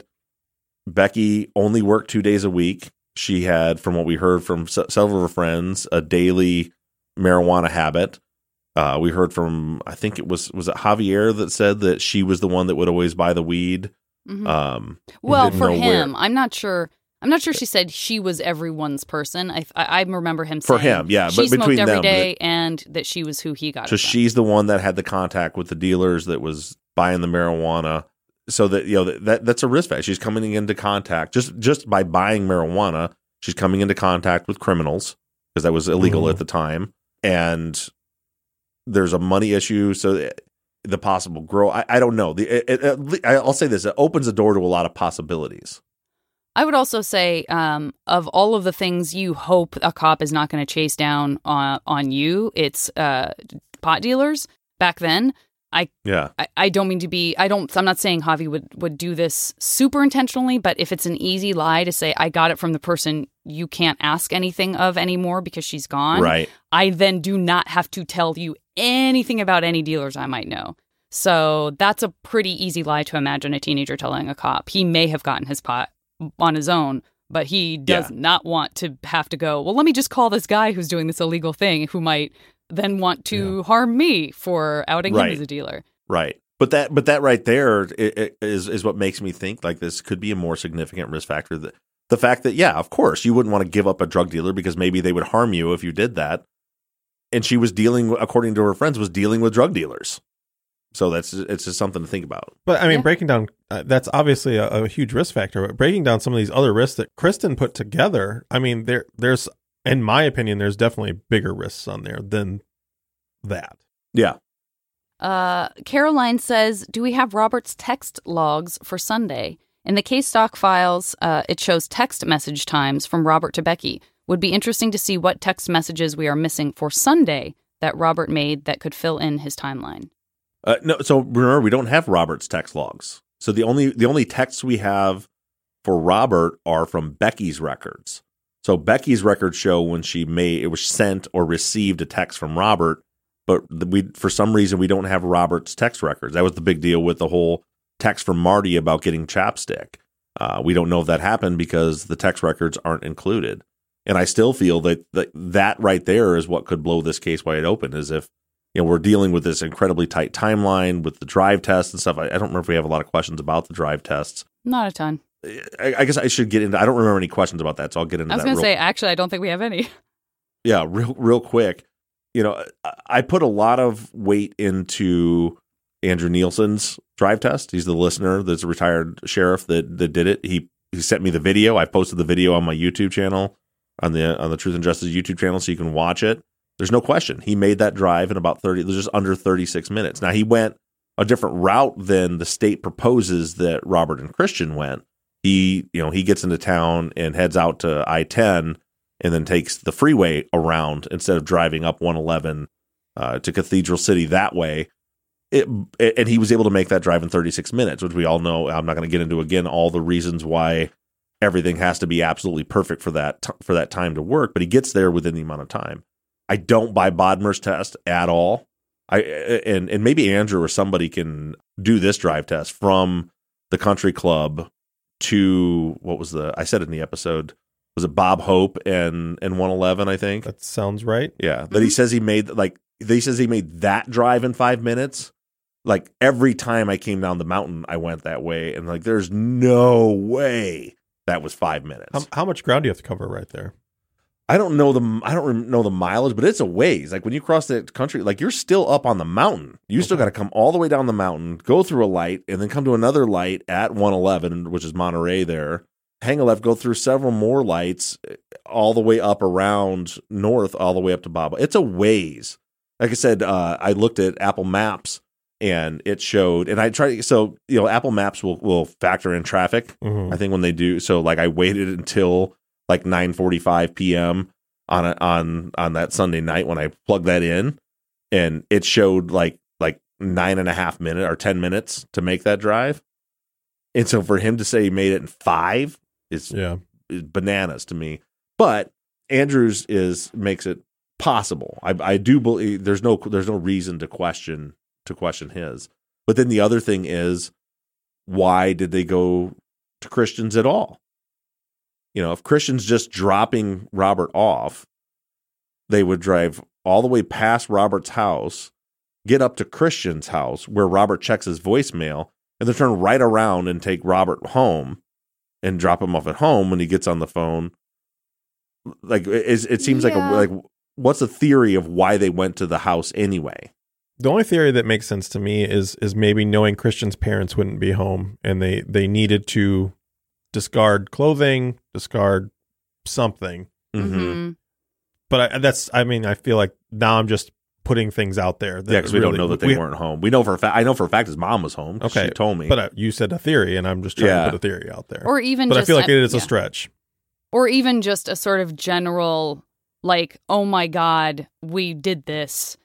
Becky only worked 2 days a week. She had, from what we heard from several of her friends, a daily marijuana habit. We heard from, I think it was it Javier that said that she was the one that would always buy the weed. Mm-hmm. Well, for him, I'm not sure she said she was everyone's person. I remember him saying for him, yeah, she but smoked between every them, day, and that she was who he got. So she's the one that had the contact with the dealers that was buying the marijuana. So that that's a risk factor. She's coming into contact just by buying marijuana. She's coming into contact with criminals because that was illegal at the time, and there's a money issue. So the possible grow, I don't know. I'll say this: it opens the door to a lot of possibilities. I would also say, of all of the things you hope a cop is not going to chase down on you, it's pot dealers. Back then, I don't mean to be. I'm not saying Javi would do this super intentionally, but if it's an easy lie to say I got it from the person you can't ask anything of anymore because she's gone, right? I then do not have to tell you anything about any dealers I might know. So that's a pretty easy lie to imagine a teenager telling a cop. He may have gotten his pot on his own, but he does not want to have to go, well, let me just call this guy who's doing this illegal thing who might then want to harm me for outing him as a dealer. Right. But that right there is what makes me think like this could be a more significant risk factor. That the fact that, yeah, of course, you wouldn't want to give up a drug dealer because maybe they would harm you if you did that. And she was dealing, according to her friends, was dealing with drug dealers. So it's just something to think about. But I mean, breaking down, that's obviously a huge risk factor. But breaking down some of these other risks that Kristen put together, I mean, there's, in my opinion, there's definitely bigger risks on there than that. Yeah. Caroline says, do we have Robert's text logs for Sunday? In the case stock files, it shows text message times from Robert to Becky. Would be interesting to see what text messages we are missing for Sunday that Robert made that could fill in his timeline. No, so remember, we don't have Robert's text logs. So the only texts we have for Robert are from Becky's records. So Becky's records show when it was sent or received a text from Robert, but for some reason we don't have Robert's text records. That was the big deal with the whole text from Marty about getting chapstick. We don't know if that happened because the text records aren't included. And I still feel that right there is what could blow this case wide open, is if we're dealing with this incredibly tight timeline with the drive tests and stuff. I don't remember if we have a lot of questions about the drive tests. Not a ton. I guess I should get into. I don't remember any questions about that, so I'll get into that. I was going to say, actually, I don't think we have any. Yeah, real quick. I put a lot of weight into Andrew Nielsen's drive test. He's the listener. There's a retired sheriff that did it. He sent me the video. I posted the video on my YouTube channel, on the Truth and Justice YouTube channel, so you can watch it. There's no question. He made that drive in about just under 36 minutes. Now, he went a different route than the state proposes that Robert and Christian went. He gets into town and heads out to I-10 and then takes the freeway around instead of driving up 111 to Cathedral City that way. And he was able to make that drive in 36 minutes, which we all know. I'm not going to get into, again, all the reasons why everything has to be absolutely perfect for that time to work, but he gets there within the amount of time. I don't buy Bodmer's test at all. And maybe Andrew or somebody can do this drive test from the country club to, I said in the episode, was it Bob Hope and 111, I think? That sounds right. Yeah. Mm-hmm. That he says he made that drive in 5 minutes. Like every time I came down the mountain, I went that way. And like, there's no way that was 5 minutes. How much ground do you have to cover right there? I don't know the mileage, but it's a ways. Like when you cross the country, like you're still up on the mountain. You still got to come all the way down the mountain, go through a light, and then come to another light at 111, which is Monterey there. Hang a left, go through several more lights all the way up around north, all the way up to Bob. It's a ways. Like I said, I looked at Apple Maps and it showed, and I tried. So Apple Maps will factor in traffic. Mm-hmm. I think when they do. So like I waited until like 9:45 p.m. on that Sunday night when I plugged that in, and it showed like 9.5 minutes or 10 minutes to make that drive. And so for him to say he made it in 5 is bananas to me. But Andrews makes it possible. I do believe there's no reason to question his. But then the other thing is, why did they go to Christian's at all? If Christian's just dropping Robert off, they would drive all the way past Robert's house, get up to Christian's house where Robert checks his voicemail, and then turn right around and take Robert home and drop him off at home when he gets on the phone. Like it seems like what's the theory of why they went to the house anyway? The only theory that makes sense to me is maybe knowing Christian's parents wouldn't be home and they needed to discard clothing, discard something. Mm-hmm. But I feel like now I'm just putting things out there. Because we don't know that they weren't home. We know for a fact. I know for a fact his mom was home. Okay, she told me. But you said a theory, and I'm just trying to put a theory out there. Or even, but I feel like it is a stretch. Or even just a sort of general, like, oh my God, we did this.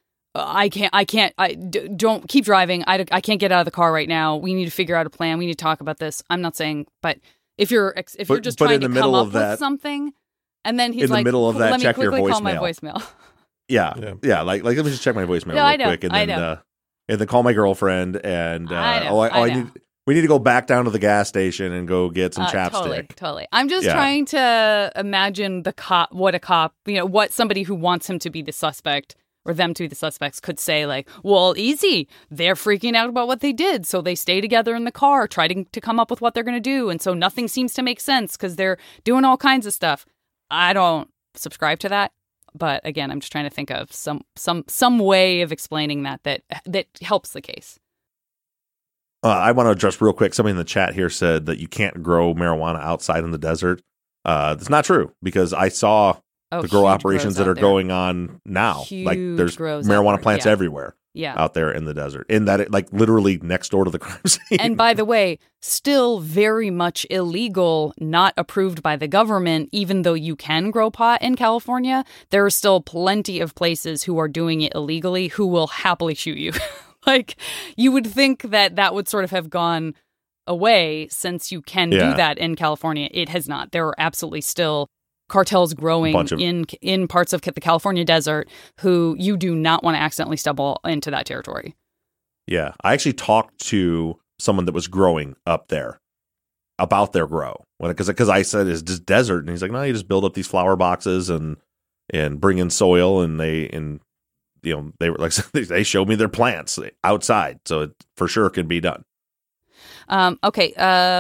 Don't keep driving. I can't get out of the car right now. We need to figure out a plan. We need to talk about this. I'm not saying, but if you're just trying to come up with something, and then he's in the middle of that, check your voicemail. Call my voicemail. Yeah. Like let me just check my voicemail real quick, and then call my girlfriend, and we need to go back down to the gas station and go get some chapstick. Totally. I'm just trying to imagine what somebody who wants him to be the suspect or them to be the suspects, could say like, well, easy. They're freaking out about what they did. So they stay together in the car, trying to come up with what they're going to do. And so nothing seems to make sense because they're doing all kinds of stuff. I don't subscribe to that. But again, I'm just trying to think of some way of explaining that helps the case. I want to address real quick. Somebody in the chat here said that you can't grow marijuana outside in the desert. That's not true because I saw the grow operations that are going on now. Huge like there's grows marijuana plants everywhere out there in the desert. In that, like literally next door to the crime scene. And by the way, still very much illegal, not approved by the government, even though you can grow pot in California. There are still plenty of places who are doing it illegally who will happily shoot you. Like, you would think that would sort of have gone away since you can do that in California. It has not. There are absolutely still cartels growing in parts of the California desert who you do not want to accidentally stumble into that territory. Yeah. I actually talked to someone that was growing up there about their grow. Because I said, it's just desert. And he's like, no, you just build up these flower boxes and bring in soil. And they were like, they showed me their plants outside. So it for sure can be done. Okay.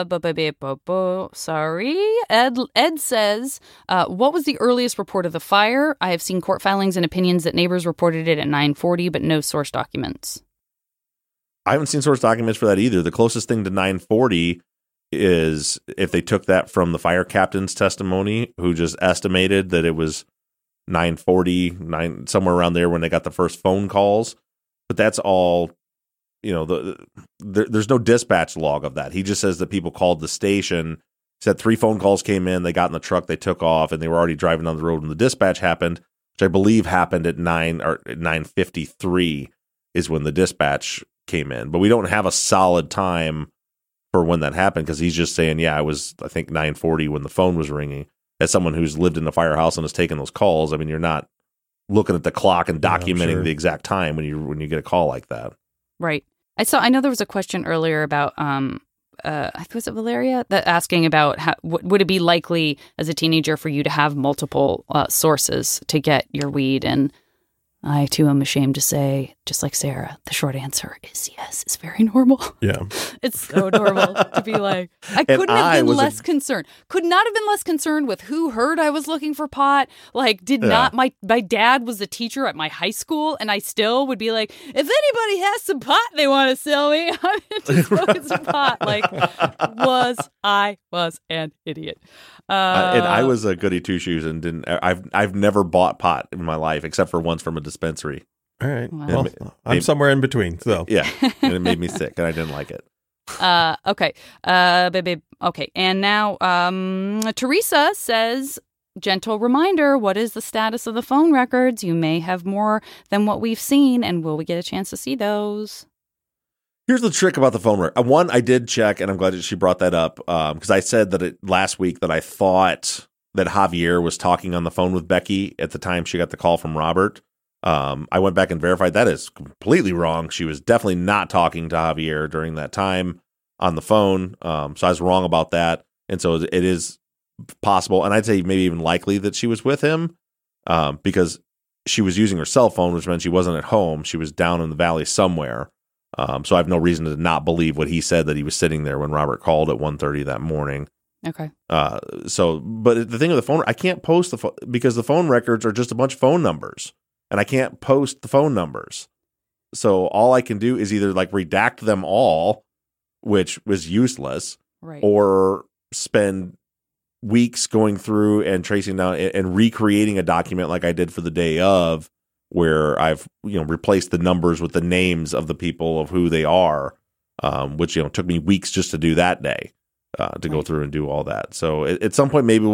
Sorry. Ed says, what was the earliest report of the fire? I have seen court filings and opinions that neighbors reported it at 9:40, but no source documents. I haven't seen source documents for that either. The closest thing to 9:40 is if they took that from the fire captain's testimony, who just estimated that it was 9:40, somewhere around there when they got the first phone calls. But that's all. There's no dispatch log of that. He just says that people called the station, said 3 phone calls came in, they got in the truck, they took off, and they were already driving down the road when the dispatch happened, which I believe happened at 9:53 is when the dispatch came in. But we don't have a solid time for when that happened because he's just saying, it was, I think, 9:40 when the phone was ringing. As someone who's lived in the firehouse and has taken those calls, I mean, you're not looking at the clock and documenting the exact time when you get a call like that. Right. I know there was a question earlier about, was it Valeria, that asking about would it be likely as a teenager for you to have multiple sources to get your weed? And I, too, am ashamed to say, just like Sarah, the short answer is yes. It's very normal. Yeah. It's so normal to be like, I couldn't have been less concerned. Could not have been less concerned with who heard I was looking for pot. Like, my dad was a teacher at my high school, and I still would be like, if anybody has some pot they want to sell me, I'm into smoking some pot. Like, I was an idiot. And I was a goody two shoes and I've never bought pot in my life except for once from a dispensary. All right. Wow. Well, I'm somewhere in between. So yeah, and it made me sick and I didn't like it. Okay. Okay. And now Teresa says, gentle reminder, what is the status of the phone records? You may have more than what we've seen, and will we get a chance to see those? Here's the trick about the phone record. One, I did check, and I'm glad that she brought that up, because I said that last week that I thought that Javier was talking on the phone with Becky at the time she got the call from Robert. I went back and verified that is completely wrong. She was definitely not talking to Javier during that time on the phone. So I was wrong about that. And so it is possible, and I'd say maybe even likely that she was with him, because she was using her cell phone, which meant she wasn't at home. She was down in the valley somewhere. So I have no reason to not believe what he said, that he was sitting there when Robert called at 1:30 that morning. Okay. But the thing with the phone, I can't post the phone because the phone records are just a bunch of phone numbers, and I can't post the phone numbers. So all I can do is either like redact them all, which was useless, right, or spend weeks going through and tracing down and recreating a document like I did for the day of, where I've replaced the numbers with the names of the people of who they are, which took me weeks just to do that day, to go through and do all that. So at some point maybe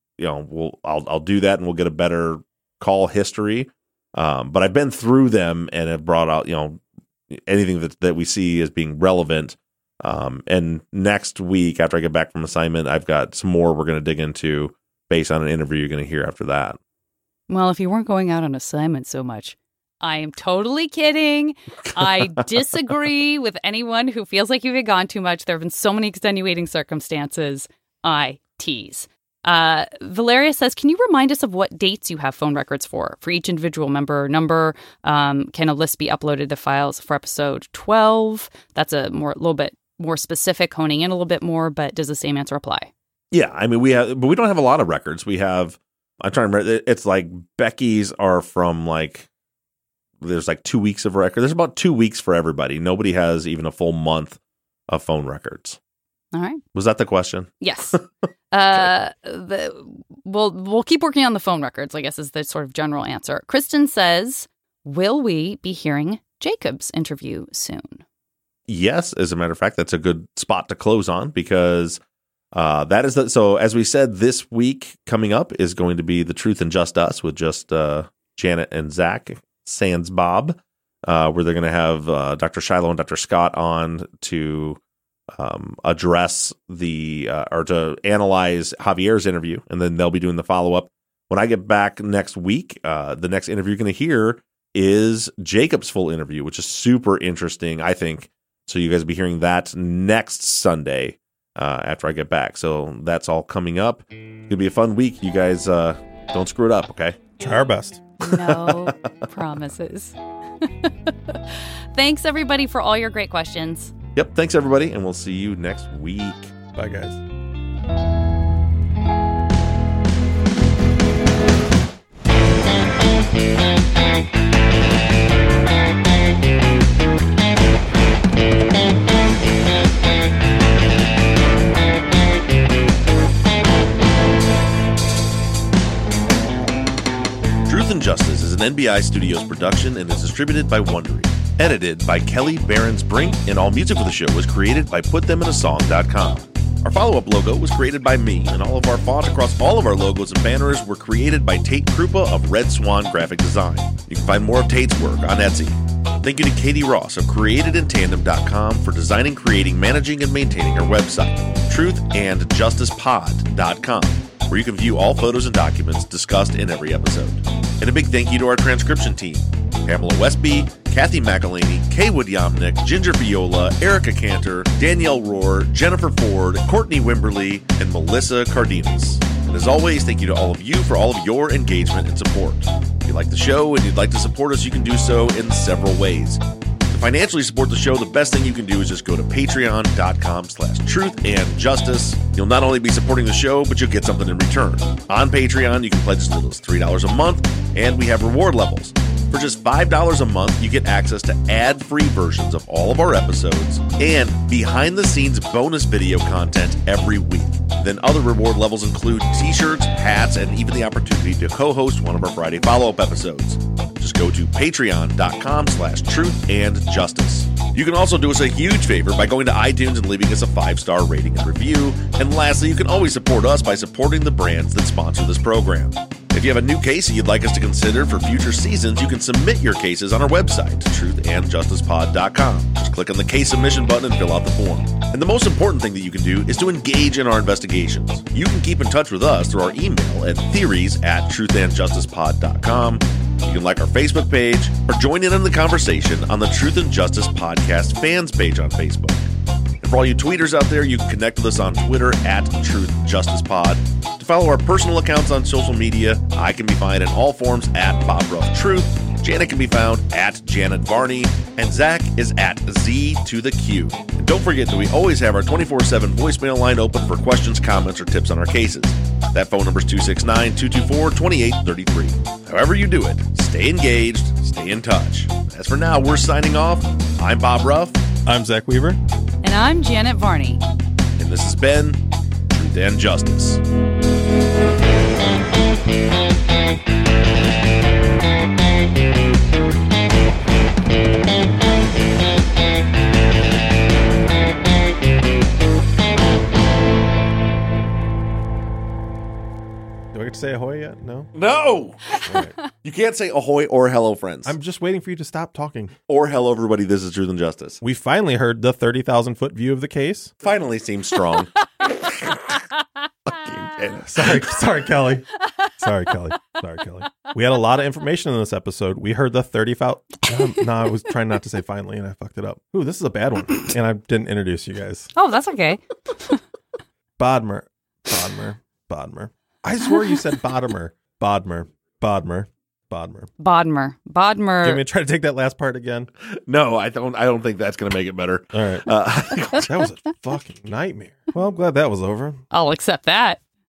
I'll do that and we'll get a better call history. But I've been through them and have brought out anything that we see as being relevant. And next week after I get back from assignment, I've got some more we're going to dig into based on an interview you're going to hear after that. Well, if you weren't going out on assignment so much, I am totally kidding. I disagree with anyone who feels like you've gone too much. There have been so many extenuating circumstances. I tease. Valeria says, can you remind us of what dates you have phone records for each individual member or number? Can a list be uploaded to files for episode 12? That's a little bit more specific, honing in a little bit more, but does the same answer apply? Yeah, I mean, but we don't have a lot of records. We have, I'm trying to remember, it's like Becky's are from like, there's like 2 weeks of record. There's about 2 weeks for everybody. Nobody has even a full month of phone records. All right. Was that the question? Yes. We'll keep working on the phone records, I guess, is the sort of general answer. Kristen says, will we be hearing Jacob's interview soon? Yes, as a matter of fact, that's a good spot to close on because that is so as we said, this week coming up is going to be The Truth and Just Us with just Janet and Zach sans Bob, where they're going to have Dr. Shiloh and Dr. Scott on to address or to analyze Javier's interview, and then they'll be doing the follow-up. When I get back next week, the next interview you're going to hear is Jacob's full interview, which is super interesting, I think. So you guys will be hearing that next Sunday after I get back. So that's all coming up. It's going to be a fun week. You guys don't screw it up, okay? Try our best. No promises. Thanks, everybody, for all your great questions. Yep. Thanks, everybody. And we'll see you next week. Bye, guys. Truth and Justice is an NBI Studios production and is distributed by Wondery. Edited by Kelly Behrens-Brink, and all music for the show was created by PutThemInASong.com. Our follow-up logo was created by me, and all of our font across all of our logos and banners were created by Tate Krupa of Red Swan Graphic Design. You can find more of Tate's work on Etsy. Thank you to Katie Ross of CreatedInTandem.com for designing, creating, managing, and maintaining our website, TruthAndJusticePod.com, where you can view all photos and documents discussed in every episode. And a big thank you to our transcription team, Pamela Westby, Kathy McElhaney, Kaywood Yomnick, Ginger Viola, Erica Cantor, Danielle Rohr, Jennifer Ford, Courtney Wimberly, and Melissa Cardenas. And as always, thank you to all of you for all of your engagement and support. If you like the show and you'd like to support us, you can do so in several ways. To financially support the show, the best thing you can do is just go to patreon.com/truthandjustice. You'll not only be supporting the show, but you'll get something in return. On Patreon, you can pledge as little as $3 a month, and we have reward levels. For just $5 a month, you get access to ad-free versions of all of our episodes and behind-the-scenes bonus video content every week. Then other reward levels include t-shirts, hats, and even the opportunity to co-host one of our Friday follow-up episodes. Just go to patreon.com/truthandjustice. You can also do us a huge favor by going to iTunes and leaving us a 5-star rating and review. And lastly, you can always support us by supporting the brands that sponsor this program. If you have a new case you'd like us to consider for future seasons, you can submit your cases on our website, truthandjusticepod.com. Just click on the case submission button and fill out the form. And the most important thing that you can do is to engage in our investigations. You can keep in touch with us through our email at theories@truthandjusticepod.com. You can like our Facebook page or join in on the conversation on the Truth and Justice Podcast fans page on Facebook. And for all you tweeters out there, you can connect with us on Twitter @TruthJusticePod. To follow our personal accounts on social media, I can be found in all forms @BobRuffTruth. Janet can be found @JanetVarney, and Zach is @Z2TheQ. And don't forget that we always have our 24/7 voicemail line open for questions, comments, or tips on our cases. That phone number is 269-224-2833. However you do it, stay engaged, stay in touch. As for now, we're signing off. I'm Bob Ruff. I'm Zach Weaver. And I'm Janet Varney. And this has been Truth and Justice. Do I get to say ahoy yet? No? No! Right. You can't say ahoy or hello, friends. I'm just waiting for you to stop talking. Or hello, everybody. This is Truth and Justice. We finally heard the 30,000-foot view of the case. Finally seems strong. Sorry, Kelly. Sorry, Kelly. We had a lot of information in this episode. We heard the 30,000. No, I was trying not to say finally, and I fucked it up. Ooh, this is a bad one. And I didn't introduce you guys. Oh, that's okay. Bodmer. Bodmer. I swore you said Bodmer. Bodmer. Bodmer. Bodmer. Bodmer. Do you Bodmer. want me to try to take that last part again? No, I don't think that's going to make it better. All right. That was a fucking nightmare. Well, I'm glad that was over. I'll accept that.